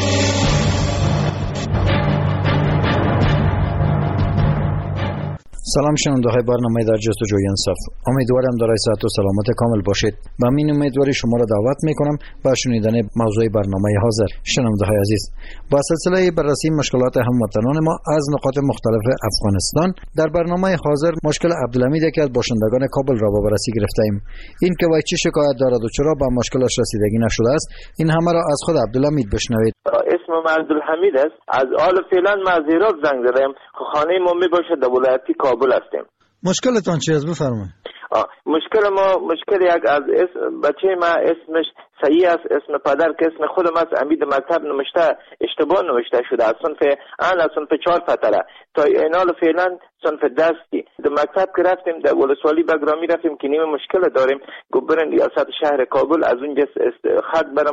سلام شنونده های برنامه در جستجوی انصاف. امیدوارم دارای صحت و سلامت کامل باشید. با این امیدواری شما را دعوت میکنم به شنیدن موضوع برنامه حاضر. شنونده های عزیز، با سلسله بررسی مشکلات هموطنان ما از نقاط مختلف افغانستان، در برنامه حاضر مشکل عبدالحمید که از باشندگان کابل را به بررسی گرفتیم. این که وای چه شکایت دارد و چرا به مشکلش رسیدگی نشده است، این همه را از خود عبدالحمید بشنوید. اسمم عبدالحمید است. از آل فعلا ما از هرات زنگ زدم. خانه ما میباشه در ولایت کابل هستیم. مشکلتان چی است؟ بفرمایید. مشکل ما مشکل یک از اسم بچه ما اسمش صحیح است، اسم پدر که اسم خودم است، امید مکتب نوشته اشتباه نوشته شده از صنف ان از صنف چهار فتره تا اینال فعلا صنف دستی. در مکتب که رفتیم در ولسوالی بگرامی رفتیم که نیم مشکل داریم، گفتن ریاست شهر کابل از اونجا خط برام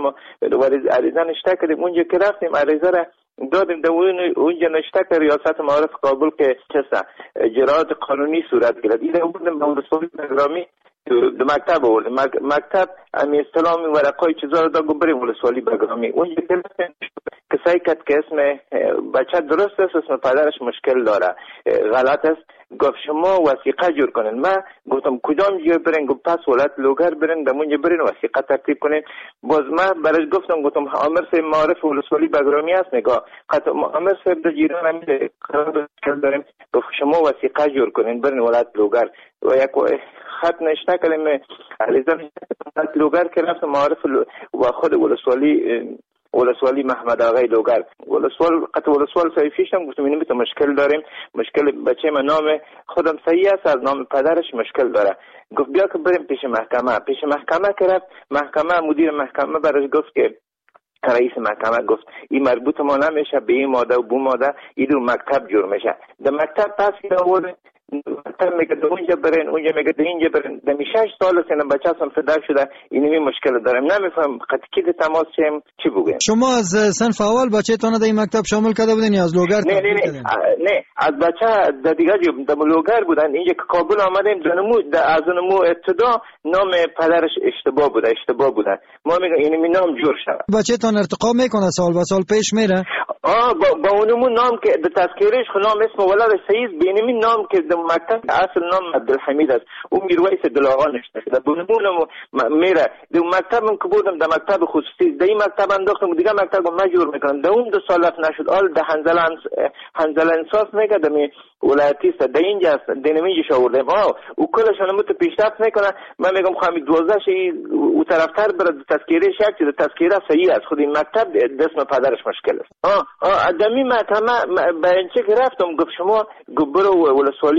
عریضه نشته کردیم. اونجا که رفتیم عریضه را دادیم در اونجا نشته که ریاست معارف کابل که چسته اجرات قانونی صورت گرفت. این بودیم به ولسوالی بگرامی در مکتب آوردیم. مکتب امی استلامی ورقای چیزا رو دا گبریم ولسوالی بگرامی. اونجا که رفتیم کسایی که اسم بچه درست است، اسم پدرش مشکل داره، غلط است، گفت شما وثیقه جور کنین. من گفتم کدام جای برین؟ گفت پس ولایت لوگر برین، در اونجا برین وثیقه ترتیب کنین. باز من برش گفتم گفتم عامر صاحب معارف ولسوالی بگرامی است، نگاه خط عامر صاحب در جیران همین قرار داریم، گفت شما وثیقه جور کنین برین ولایت لوگر. و یک خط نشته کردیم علیزه ولایت لوگر که رفت معارف و خود ولسوالی ولسوالی محمد آقای لوگر ولسوال قطع ولسوال صحیفیشم گفتم اینو تو مشکل داریم، مشکل بچه من نام خودم صحیح است، از نام پدرش مشکل داره. گفت بیا که بریم پیش محکمه. پیش محکمه که رفت، محکمه مدیر محکمه برش گفت که رئیس محکمه گفت این مربوط ما نمیشه به این ماده و بو ماده، این دو مکتب جور میشه. در مکتب پس آورد مکتب میگه در اونجا برین، اونجا میگه در اینجا برین. در شش سال سن بچه هم فدر شده، اینمی مشکل دارم، نمیفهم قطعی که تماس چیم چی بگویم. شما از صنف اول بچه تانه در این مکتب شامل کرده بودین یا از لوگر؟ نه نه نه نه از بچه در دیگه جو در لوگر بودن. اینجا که کابل آمدیم دنمو از اونمو ابتدا نام پدرش اشتباه بوده، اشتباه بودن. ما میگم اینمی نام جور شد. بچه تان ارتقا میکنه سال به سال پیش میره؟ آه با, با اونمو نام که در تذکیرش نام اسم ولد صحیح بینمی نام که در مکتب اصل نام عبدالحمید است، اون میرویس دلاغا نشته شده. بونمونم میره در مکتبم که بودم در مکتب خصوصی در این مکتب انداختم دیگه مکتب مجبور میکنم. در اون دو سال نشد آل در هنزل هنزل انصاف میگه می ولایتی است در اینجا است در نمیجش آوردم. آه او کلشان مت پیشرفت میکنه. من میگم خواهی دوازده شی او طرفتر برد تذکیره شک چیز تذکیره صحیح است، خود این مکتب اسم پدرش مشکل است. آه آه دمی محکمه به اینچه که رفتم گفت شما برو ولسوالی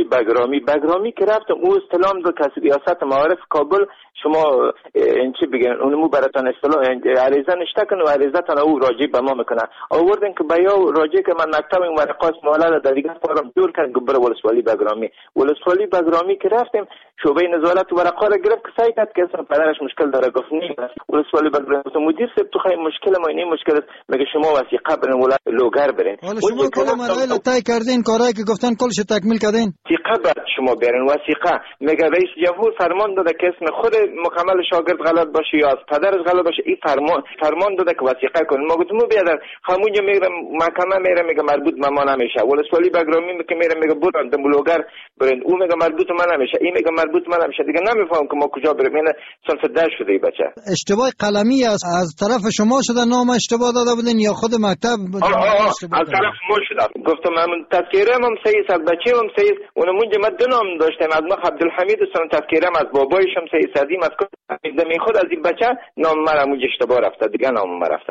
بگرامی بگرامی که رفتم او استلام دو کسی ریاست معارف کابل شما این چی بگن اونمو براتون اصطلاح عریضه نشته کنه و عریضه تان او راجع به ما میکنه آوردن که بیا راجع که من مکتب این ورقاس مولد در دیگه فارم دور کرد گبر ولسوالی بگرامی ولسوالی بگرامی که رفتیم شعبه نظارت ورقا را گرفت که سعی کرد که اصلا پدرش مشکل داره گفت نیم ولسوالی بگرامی مدیر سب تو خیلی مشکل ما این مشکل است میگه شما وثیقه برین ولایت لوگر برین حالا شما کل مراحل طی کردین کارایی که گفتن کلش تکمیل کردین وثیقه بعد شما برین وثیقه میگه رئیس جمهور فرمان داده که اسم خود مکمل شاگرد غلط باشه یا از پدرش غلط باشه این فرمان فرمان داده که وثیقه کنه ما گفتم بیاد همونجا میگم محکمه میره میگه مربوط به ما نمیشه ولسوالی بگرامی میگه میره میگه برن دمبلوگر برن او میگه مربوط به ما نمیشه این میگه مربوط به ما نمیشه دیگه نمیفهم که ما کجا بریم این صنف ده شده این بچه اشتباه قلمی است از طرف شما شده نام اشتباه داده بودین یا خود مکتب آه آه از طرف ما شده گفتم من تذکره هم سعی از بچه هم سعی اون منجا من دو نام داشتم از مخ عبدالحمید سن تذکره از بابایشم سعی صدیم از می خود از این بچه نام مرا موج اشتباه رفته دیگه نام مرا رفته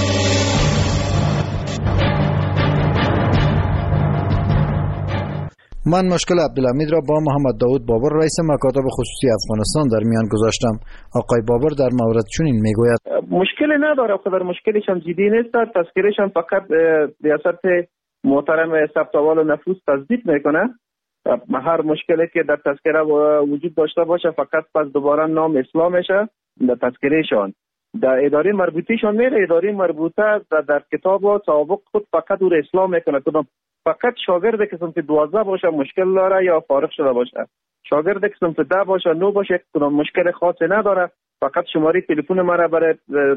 من مشکل عبدالحمید را با محمد داود بابر رئیس مکاتب خصوصی افغانستان در میان گذاشتم. آقای بابر در مورد چنین میگوید مشکلی نداره خودر مشکلش هم جدی نیست تذکرهش هم فقط ریاست محترم ثبت احوال و نفوس تصدیق میکنه هر مشکلی که در تذکره وجود داشته باشه فقط پس دوباره نام اسلام میشه در تذکرهشان در اداره مربوطهشان میره اداره مربوطه در, در کتاب و سابق خود فقط او اسلام میکنه کدام فقط شاگرد که صنف دوازده باشه مشکل داره یا فارغ شده باشه شاگرد که صنف ده باشه نو باشه کدام مشکل خاصی نداره فقط شماره تلفن مرا برای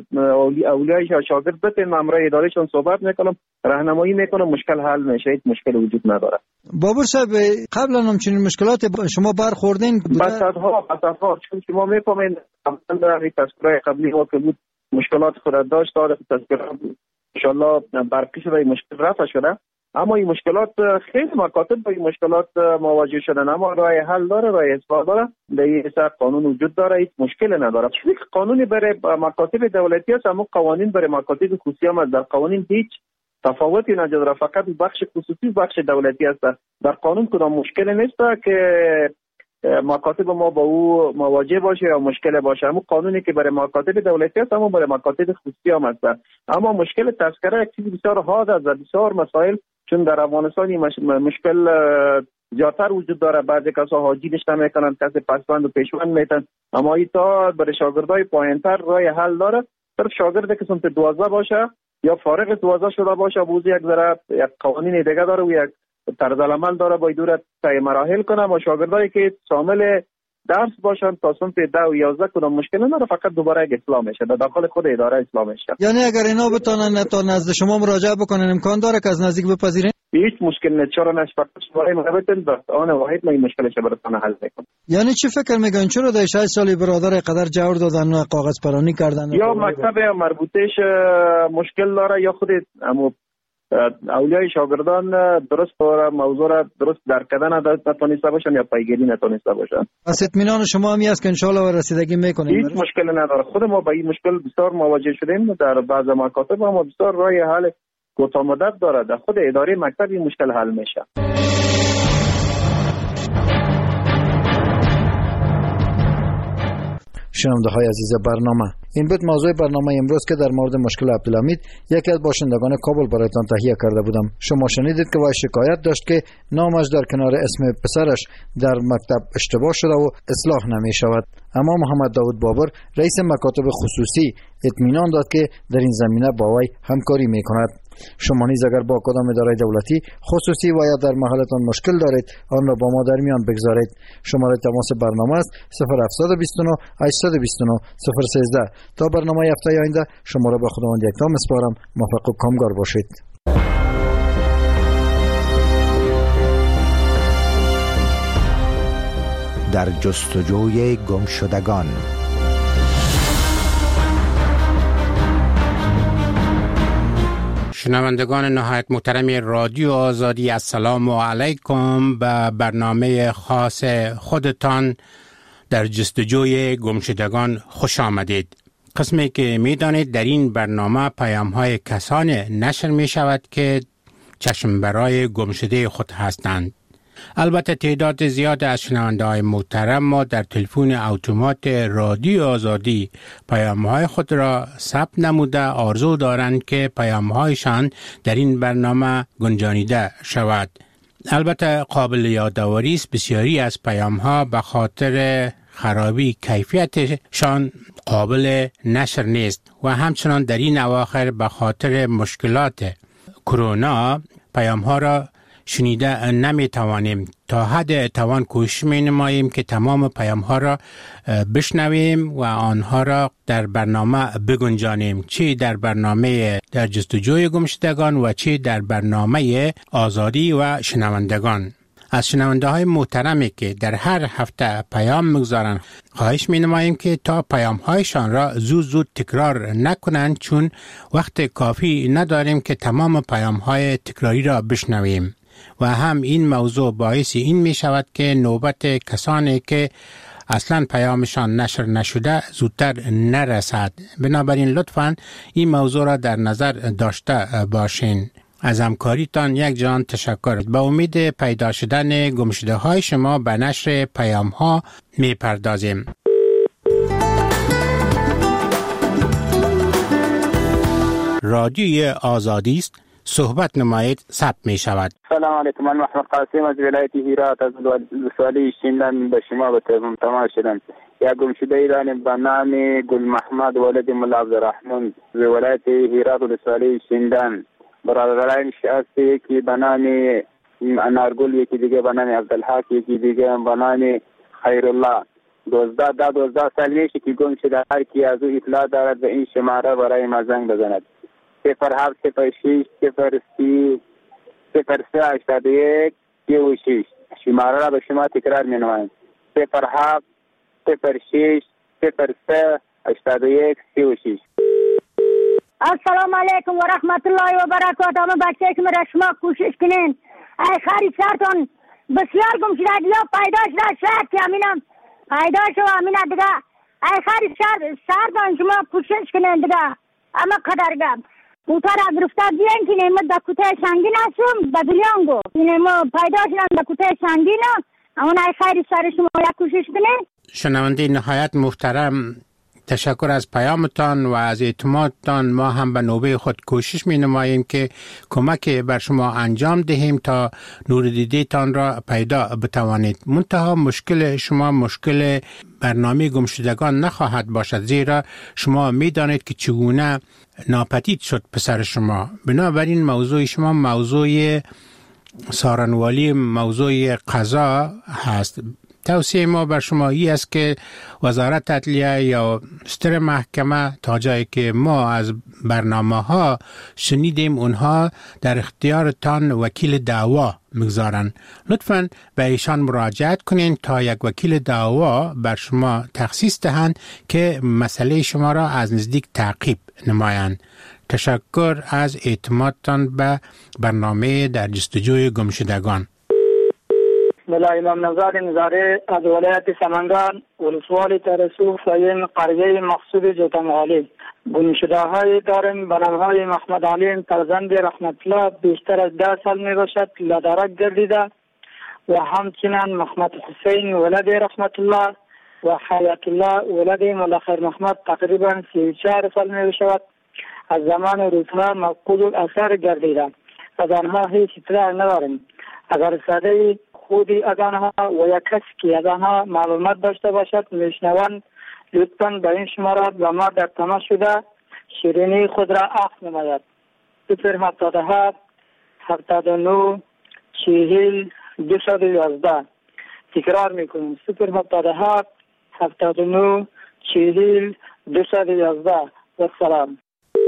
اولیای شاگرد بتین مامورای ادارهشون صحبت میکنم راهنمایی میکنم مشکل حل میشه هیچ مشکل وجود نداره. بابر صاحب قبلا هم چنین مشکلات شما برخوردین بساتها بساتها چون شما میفهمین قبلا در تذکره قبلی ها که بود مشکلات خود داشت داره تذکره ان شاء الله برقی شده مشکل رفع شده اما این مشکلات خیلی مکاتب با این مشکلات مواجه شدن اما راه حل داره راه اصلاح داره در این حساب قانون وجود داره هیچ مشکل نداره چون قانونی برای مکاتب دولتی است اما قوانین برای مکاتب خصوصی هم در قوانین هیچ تفاوتی نداره فقط بخش خصوصی بخش دولتی است در قانون کدام مشکل نیست که مکاتب ما با او مواجه باشه یا مشکل باشه اما قانونی که برای مکاتب دولتی است اما برای مکاتب خصوصی هم است اما مشکل تذکره یک چیز بسیار حاد است و بسیار مسائل چون در افغانستان مشکل زیادتر وجود داره بعضی کسا حاجی نشته میکنن کسی پسوند و پیشوند میتن اما ای تا برای شاگردای پایینتر راه حل داره صرف شاگرد که سمت دوازده باشه یا فارغ دوازده شده باشه بوز یک ذره یک قوانین دیگه داره و یک طرز عمل داره باید دورت طی مراحل کنه و شاگردایی که شامل درس باشن تا صنف ده و یازده کدام مشکل نداره فقط دوباره یک اصلاح میشه در داخل خود اداره اصلاح میشه یعنی اگر اینا بتونن تا نزد شما مراجعه بکنن امکان داره که از نزدیک بپذیرین هیچ مشکل نیست چرا نش فقط شما مربوطن بس آن واحد ما این مشکلش براتون حل میکنم. یعنی چی فکر میکنین چرا در شش سال برادر قدر جور دادن و کاغذ پرانی کردن یا مکتب مربوطش مشکل داره یا خود اما اولیای شاگردان درست داره موضوع را درست درک کردن نتونسته باشن یا پیگیری نتونسته باشن. پس اطمینان شما هم است که ان شاء الله رسیدگی میکنیم. هیچ مشکل نداره خود ما با این مشکل بسیار مواجه شدیم در بعض مکاتب ما بسیار راه حل کوتاه مدت داره در خود اداره مکتب این مشکل حل میشه. شنونده های عزیز برنامه این بود موضوع برنامه امروز که در مورد مشکل عبدالحمید یکی از باشندگان کابل برایتان تهیه کرده بودم. شما شنیدید که وای شکایت داشت که نامش در کنار اسم پسرش در مکتب اشتباه شده و اصلاح نمی شود. اما محمد داود بابر رئیس مکاتب خصوصی اطمینان داد که در این زمینه با وی همکاری می کند. شما نیز اگر با کدام اداره دولتی خصوصی و یا در محلتان مشکل دارید آن را با ما در میان بگذارید. شماره تماس برنامه است صفر هفت دو نه هشت دو نه صفر یک سه. تا برنامه هفته آینده شما را به خداوند یکتا میسپارم. موفق و کامگار باشید. در جستجوی گمشدگان. شنوندگان نهایت محترم رادیو آزادی السلام علیکم. به برنامه خاص خودتان در جستجوی گمشدگان خوش آمدید. قسمی که می دانید در این برنامه پیام های کسان نشر می شود که چشم برای گمشده خود هستند. البته تعداد زیاد از شنونده های محترم ما در تلفن اتومات رادیو آزادی پیام های خود را ثبت نموده آرزو دارند که پیام هایشان در این برنامه گنجانیده شود. البته قابل یادآوری است بسیاری از پیام ها به خاطر خرابی کیفیتشان قابل نشر نیست و همچنان در این اواخر به خاطر مشکلات کرونا پیام ها را شنیده نمی توانیم. تا حد توان کوشش می نماییم که تمام پیام ها را بشنویم و آنها را در برنامه بگنجانیم، چه در برنامه در جستجوی گمشدگان و چه در برنامه آزادی و شنوندگان. از شنونده های محترمی که در هر هفته پیام میگذارند خواهش می نماییم که تا پیام هایشان را زود زود تکرار نکنند، چون وقت کافی نداریم که تمام پیام های تکراری را بشنویم و هم این موضوع باعث این می شود که نوبت کسانی که اصلا پیامشان نشر نشده زودتر نرسد. بنابراین لطفاً این موضوع را در نظر داشته باشین. از همکاریتان یک جان تشکر. با امید پیدا شدن گمشده های شما به نشر پیام ها می پردازیم. رادیوی آزادی است، صحبت نمایید، ثبت می شود. سلام علیکم، من محمد قاسم از ولایت هرات از ولسوالی شینلند به شما به تماس شدم. یک گمشده ایرانی به نام گل محمد ولد ملا عبدالرحمن از ولایت هرات ولسوالی شینلند، برادران هست، یکی به نام انارگل، یکی دیگه به نام عبدالحق، یکی دیگه به نام خیرالله. دوزده ده دوزده سال میشه که گم شده. هر کی از او اطلاع دارد به این شماره برای ما زنگ بزند. صفر هفت صفر شش صفر سی صفر سه هشتاد یک سی و شش. شماره را به شما تکرار می نمایم: صفر هفت صفر شش صفر سه هشتاد یک سی و شش. السلام علیکم و رحمت الله و برکاته. همه بچه که میره شما کوشش کنین ای خرید سرتون بسیار گم شده دیگه پیدا شده، شاید که امینم پیدا شده امینه دیگه. ای خرید سرتون شما کوشش کنین دیگه. اما قدر گم موتر از رفته بیان که نیمه در کوته سنگین هستم به بلیانگو نیمه پیدا شدن در کوته سنگین. اما ای خرید سر شما یک کوشش کنین. شنونده نهایت محترم، تشکر از پیامتان و از اعتمادتان. ما هم به نوبه خود کوشش می نماییم که کمک بر شما انجام دهیم تا نور دیدتان را پیدا بتوانید. منتها مشکل شما مشکل برنامه گمشدگان نخواهد باشد، زیرا شما می دانید که چگونه ناپدید شد پسر شما. بنابراین موضوع شما موضوع سارنوالی، موضوع قضا هست. توصیه ما بر شما ای است که وزارت عدلیه یا ستر محکمه تا جایی که ما از برنامه ها شنیدیم اونها در اختیارتان وکیل دعوا میگذارن. لطفاً به ایشان مراجعت کنین تا یک وکیل دعوا بر شما تخصیص دهند که مسئله شما را از نزدیک تعقیب نمایند. تشکر از اعتمادتان به برنامه در جستجوی گمشدگان. ملا امام نزار نزاره از ولایت سمنگان ولسوالی ترسو سایم قریه مقصود جوتمغالی. گمشده های داریم به نام های محمد علی فرزند رحمت الله بیشتر از ده سال می باشد لدرک گردیده و همچنان محمد حسین ولد رحمت الله و حیات الله ولد مولا خیر محمد تقریبا سی و چهار سال می باشد. از زمان روزها مفقود الاثر گردیده. از آنها هیچ اطلاع نداریم. اگر ساده خودی از آنها و یک کسی که از آنها معلومات داشته باشد میشنوند لطفاً به این شماره با ما در تماس شده شیرینی خود را عفو نماید. صفر هفتاد و هفت هفتاد و نه چهل دویست و یازده. تکرار میکنیم: صفر هفتاد و هفت هفتاد و نه چهل دویست و یازده. و سلام.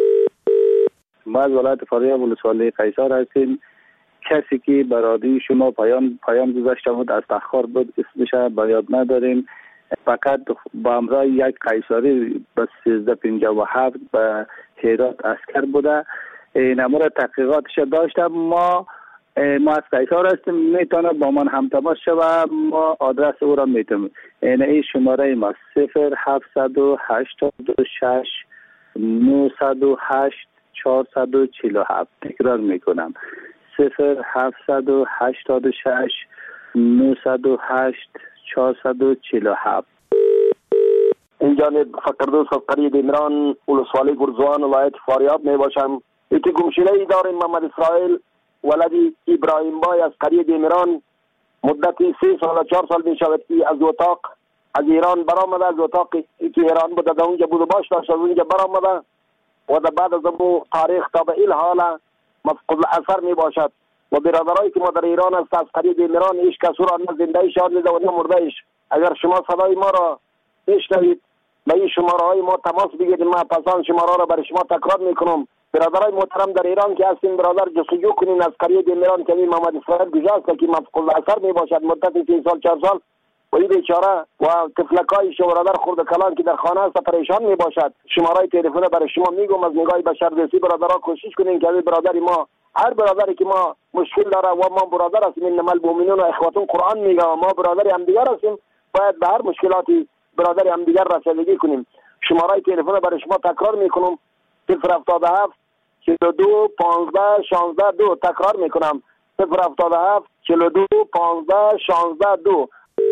ما از ولایت فاریاب ولسوالی قیصر هستیم. کسی که برادری شما پیام پیام گذاشته بود از تخار بود، اسمش به یاد نداریم، فقط با همراه یک قیصری به سیزده پنجاه و هفت به هرات اسکر بوده. این امور تحقیقاتش داشتم. ما ما از قیصر هستیم، میتونه با من هم تماس شوه، ما آدرس او را میتونیم. این این شماره ما صفر هفتصد و هشتاد و شش نهصد و هشت چهارصد و چهل و هفت. تکرار میکنم: صفر هفتصد و هشتاد و شش نهصد و هشت چهارصد و چهل و هفت. این جانب فقردوس از قریه دیمران ولسوالی گرزوان ولایت فاریاب می باشم. یکی گمشده ای داریم محمد اسرائیل ولدی ابراهیم بای از قریه دیمران. مدتی سه سال و چهار سال می شود که از اتاق از ایران برآمده، از اتاق که ایران بوده در اونجا بود و باش داشت از اونجا برآمده و در بعد از اون تاریخ تا به این حال مفقود الاثر می باشد و برادرایی که ما در ایران است از قریه دیمران هیچ کس را نه زنده شاد میده و نه مرده ایش. اگر شما صدای ما را بشنوید به این شماره های ما تماس بگیرید، ما پسان شماره را برای شما تکرار میکنم. برادرای محترم در ایران که هستین برادر جستجو کنین از قریه دیمران که این محمد اسرائیل گذاشت که مفقود الاثر می باشد مدت سه سال چهار سال و این بیچاره و طفلکای شو برادر خرد کلان که در خانه است پریشان می باشد. شماره تلفن برای شما میگم از نگاه بشردوستی برادرها کوشش کنین که برادری ما هر برادری که ما مشکل داره و ما برادر هستیم انما المؤمنون و اخوتون قرآن میگه و ما برادر همدیگر هستیم باید به هر مشکلاتی برادر همدیگر رسیدگی کنیم. شماره تلفن برای شما تکرار میکنم صفر هفتاد و هفت چهل و دو پانزده شانزده دو. تکرار میکنم صفر هفتاد و هفت چهل و دو پانزده شانزده دو.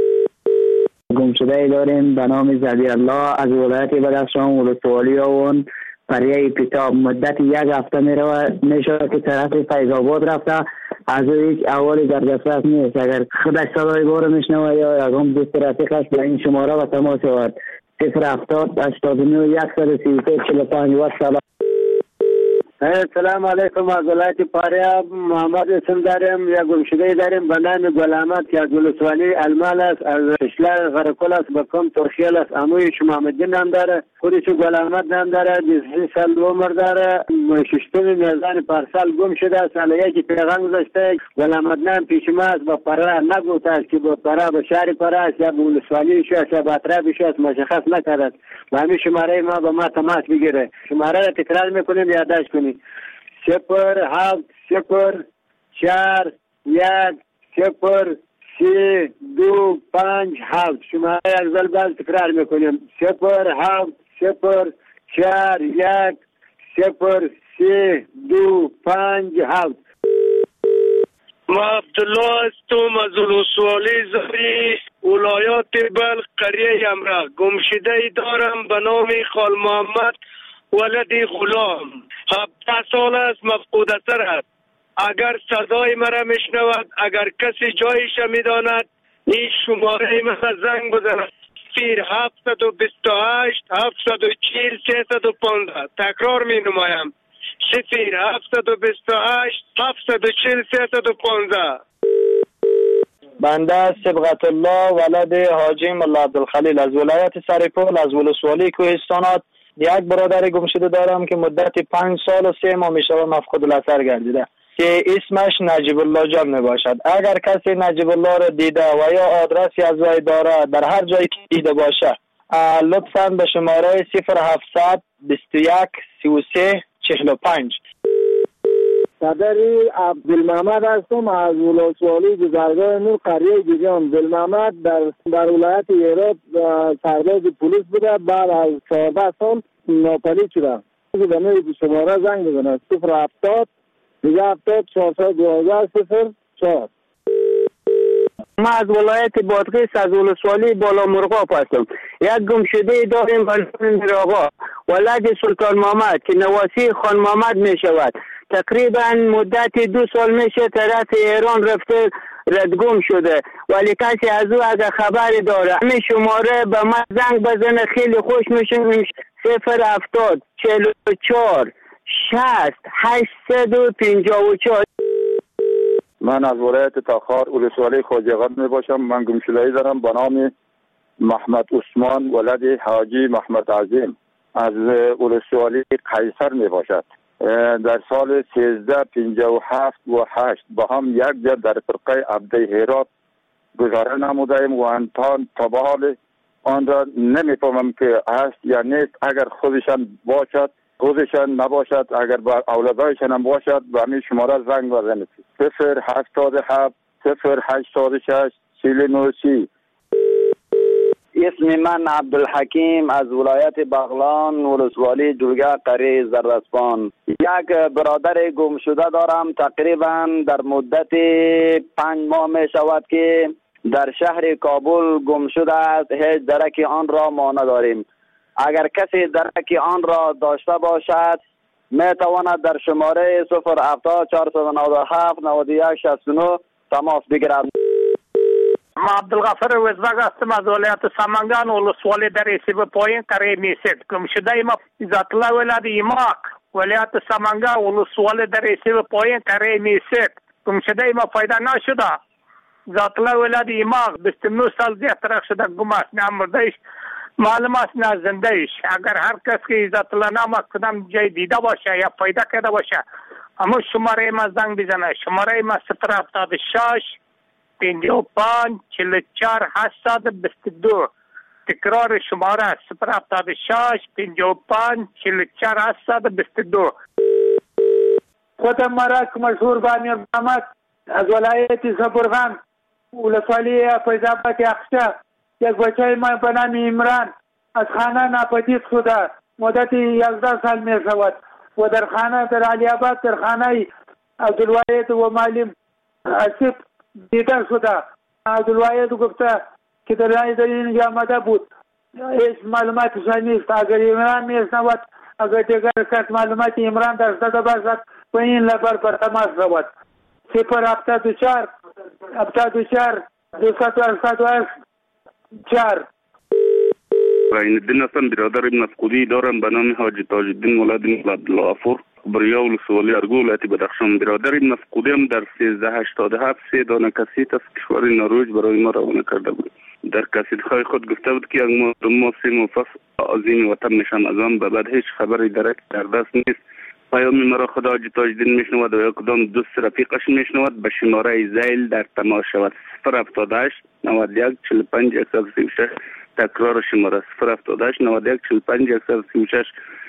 گمشده ای داریم به نام زبی الله از ولایت بدخشان ولسوالی آون قریه پیتاب. مدت یک هفته می رود می شود که طرف فیض آباد رفته از او هیچ احوالی در دسترس نیست. اگر خودش صدای بار میشنوه یا یکم دوست رفیقش به این شماره و تماس شود صفر هفتاد هشتاد و نه صد و سی و سه چهل و پنج. و سلام. السلام علیکم. از ولایت فاریاب محمد اسم داریم. یک گمشده داریم به نام گل احمد که از ولسوالی المال است، از اشلار غرکل است، به کم ترخیل است. عموی شما محمدی نام داره، خودش گل احمد نام داره، بیست سال عمر داره. ششتم میزان پارسال گم شده است. علیه که پیغام گذاشته گل احمد نام پیش ما است. با پرا نگفته است که با پرا به شهر پرا است یا به ولسوالی شو است یا به اطراف شو است مشخص نکرد. و همین شماره ما با ما تماس بگیره. شماره را تکرار میکنیم یادداشت کنید. صفر هفت صفر چهار یک صفر سه دو پنج هفت. شماره یک ذل باز تکرار میکنیم صفر هفت صفر چهار یک صفر سه دو پنج هفت. ما عبدالله هستم از ولسوالی زری ولایات بلخ قریه امرا. گمشده ای دارم به نام خال محمد ولدی غلام. هفته سال است مفقود اثر است. اگر صدای مرا میشنود، اگر کسی جایش میداند این شماره مرا زنگ بزند صفر هفتصد و بیست و هشت هفتصد و چهل سیصد و پانزده. تکرار می نمایم صفر هفتصد و بیست و هشت هفتصد و چهل سیصد و پانزده. بنده صبغت الله ولد حاجی ملا عبدالخلیل از ولایت سرپل از ولسوالی کوهستانات. یک برادر گمشده دارم که مدت پنج سال و سه ماه میشه مفقود الاثر گردیده که اسمش نجیب الله جان می باشد. اگر کسی نجیب الله را دیده و یا آدرسی از وی داره در هر جایی که دیده باشه لطفاً به شماره صفر هفتصد بیست و یک سی و سه چهل و پنج. صدری عبدالمحمد هستم از ولسوالی گذرگاه نور قریه گیجان. عبدالمحمد در در ولایت ایران سرباز پلیس بوده، بعد از چهارده سال ناپدید شده. به نوع شماره زنگ بزنه صفر هفتاد دیگه هفتاد چهارصد دوازده صفر چهار. ما از ولایت بادغیس از ولسوالی بالا مرغاب هستم. یک گمشده داریم به آقا ولد سلطان محمد که نواسی خان محمد می شود. تقریبا مدت دو سال میشه طرف ایران رفته ردگم شده ولی کسی از او اگر خبری داره همین شماره به من زنگ بزنه خیلی خوش میشه. صفر هفتاد چهل و چهار شصت هشتصد و پنجاه و چهار. من از ولایت تاخار ولسوالی خواجه‌آباد می باشم. من گمشده‌ای دارم به نام محمد عثمان ولد حاجی محمد عظیم از ولسوالی قیصر می باشد. در سال سیزده پنجاه و هفت و هشت با هم یک جا در فرقه عبده هرات گذاره نمودیم و انتان تبال آن را نمیفهمم که هست یا نیست. اگر خودشان باشد خودشان نباشد، اگر با اولادایشان هم باشد به همین شماره زنگ بزنید صفر هشتاد و هفت صفر هشتاد و شش چهل و نه سی. اسم من عبدالحکیم از ولایت بغلان ولسوالی جلگه قریه زرسپان. یک برادر گم شده دارم، تقریبا در مدت پنج ماه می شود که در شهر کابل گم شده است. هیچ درک آن را ما نداریم. اگر کسی درک آن را داشته باشد می تواند در شماره صفر هفت چهارصد و نود و هفت نود و یک شصت و نه تماس بگیرد. ما عبدالغفر وزبگ هستم از ولایت سمنگان ولسوالی در سیب پایین قریه میسید. گم شده ما ذات الله ولد ایماق ولایت سمنگان ولسوالی در سیب پایین قریه میسید. گم شده ما پیدا نشده. ذات الله ولد ایماق بیست و نه سال دیگه ترک شده گم است. نه مردهش معلوم است نه زندهش. اگر هر کس که ذات الله نام کدام جای دیده باشه یا پیدا کرده باشه اما شماره ما زنگ بزنه. شماره ما صفر هفتاد و شش پنجاه و پنج چهل و چهار هشتصد و بیست و دو. تکرار شماره صفر هفتاد و شش پنجاه و پنج چهل و چهار هشتصد و بیست و دو. خودم مرک مشهور بانی محمد از ولایت زبرغان ولسوالی فیض‌آباد اخشا. یک بچه ما به نام عمران از خانه ناپدید شده مدت یازده سال می شود و در خانه در علی آباد در خانه عبدالواحد و معلم اسیب دیده شده. عبدالواحد گفته که در این آمده بود. هیچ معلوماتش نیست. اگر عمران میشنود، اگر دیگر کس معلومات عمران داشته باشد و این لبر بر تماس شود. صفر هفتاد و چهار هفتاد و چهار دویست و هشتاد و هشت چهار. این الدین هستم، برادر ابن مفقودی دارم به نام حاجی تاج الدین ولد عبدالغفور بریا ولسوالی ارگو ولایت بدخشان. برادر ابن مفقودی هم در سیزده هشتاد و هفت سه دانه کسیت از کشور نروژ برای ما روانه کرده بود. در کسیت‌های خود گفته بود که اگر ما سه مفصل عظیم وطن نشان از آن به بعد هیچ خبری درک در دست نیست. پیام مرا خدا حاجی تاج الدین میشنود و یا کدام دوست رفیقش میشنود به شماره زیل در تماس شود. صفر هفتاد و هشت نود و یک چهل و پنج صد و سی و شش. تکرار شماره صفر هفتاد و هشت نود و یک چهل و پنج صد و سی و شش.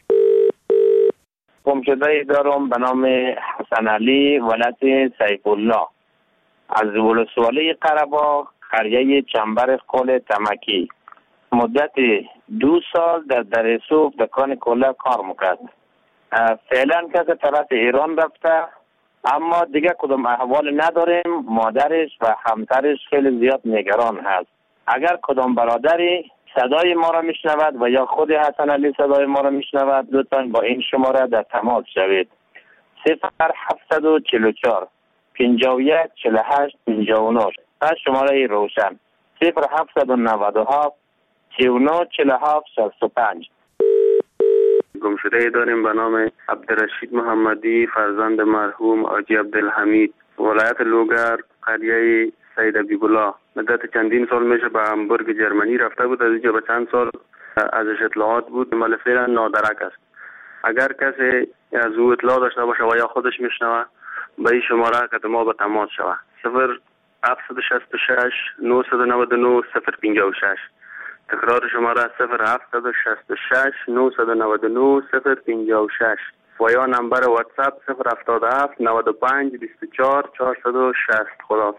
گم شده دارم به نام حسن علی ولد سیف الله از ولسوالی قره‌باغ قریه چنبر قل تمکی. مدت دو سال در درسوف دکان کلا کار میکرد. فعلا که طرف ایران رفته اما دیگه کدام احوال نداریم. مادرش و همسرش خیلی زیاد نگران هست. اگر کدام برادری صدای ما را میشنود و یا خود حسن علی صدای ما را میشنود لطفاً با این شماره در تماس شوید. صفر هفتصد و چهل و چهار پنجاه و یک چهل و هشت پنجاه و نه و شماره روشن صفر هفتصد و نود و هفت سی و نه چهل و هفت شصت و پنج. گم شده داریم به نام عبدالرشید محمدی فرزند مرحوم حاجی عبدالحمید ولایت لوگر قریه سید ابیبلا. مدت چندین سال میشه به همبورگ جرمنی رفته بود. از اینجا به چند سال ازش اطلاعات بود ولی فعلا نادرک است. اگر کسی از او اطلاع داشته باشه و یا خودش میشنوه به این شماره که ما به تماس شوه. صفر هفتصد و شصت و شش نهصد و نود و نه صفر پنجاه و شش. تکرار شماره صفر هفتصد و شصت و شش نهصد و نود و نه صفر پنجاه و شش و یا نمبر واتساپ صفر هفتاد و هفت نود و پنج بیست و چهار چهارصد و شصت. خداحافظ.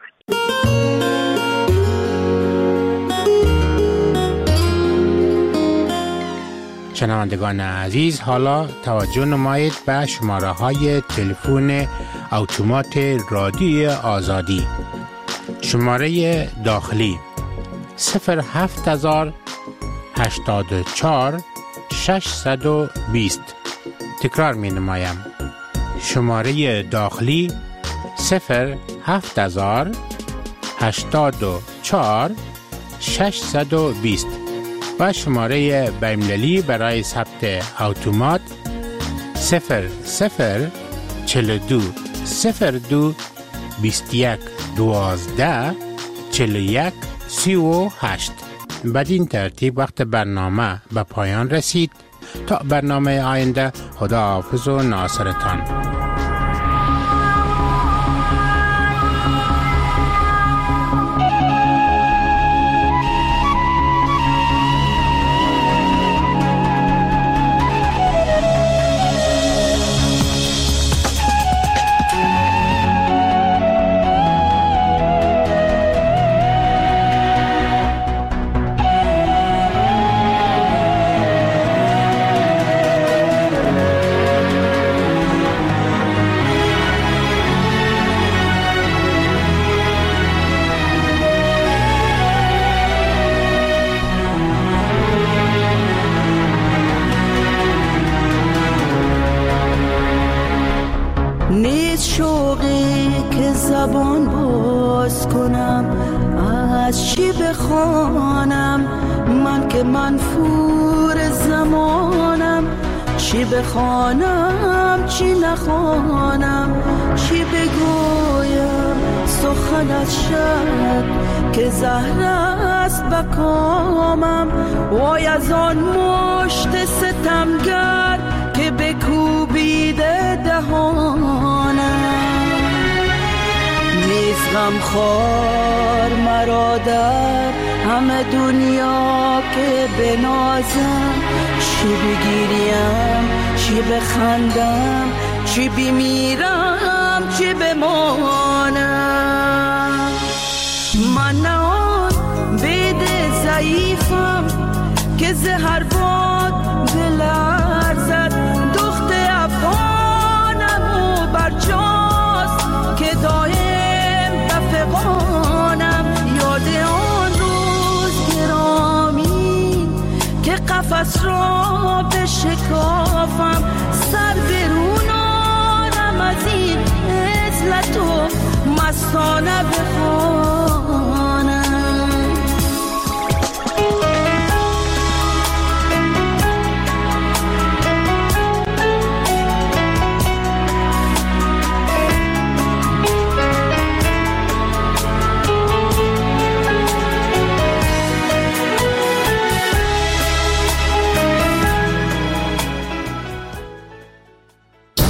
شنوندگان عزیز، حالا توجه نمایید به شماره های تلفن اتومات رادیو آزادی. شماره داخلی صفر هفت هزار هشتاد و چهار ششصد و بیست. تکرار می نمایم. شماره داخلی صفر هفت هزار هشتاد و چهار ششصد و بیست و شماره بین‌المللی برای ثبت اتومات صفر صفر چهل و دو صفر دو بیست و یک دوازده چهل و یک سی و هشت. بدین ترتیب وقت برنامه به پایان رسید. تا برنامه آینده، خدا حافظ و ناصرتان. نیست شوقی که زبان باز کنم، از چی بخوانم من که منفور زمانم، چی بخوانم چی نخوانم، چی بگویم سخن از شب که زهر است بکامم، وای از آن مشت ستمگر که بکوبیده دهانم، نیز غمخوار مرا در همه دنیا که بنازم، چی بگیریم چی بخندم، چی بمیرم چی بمانم.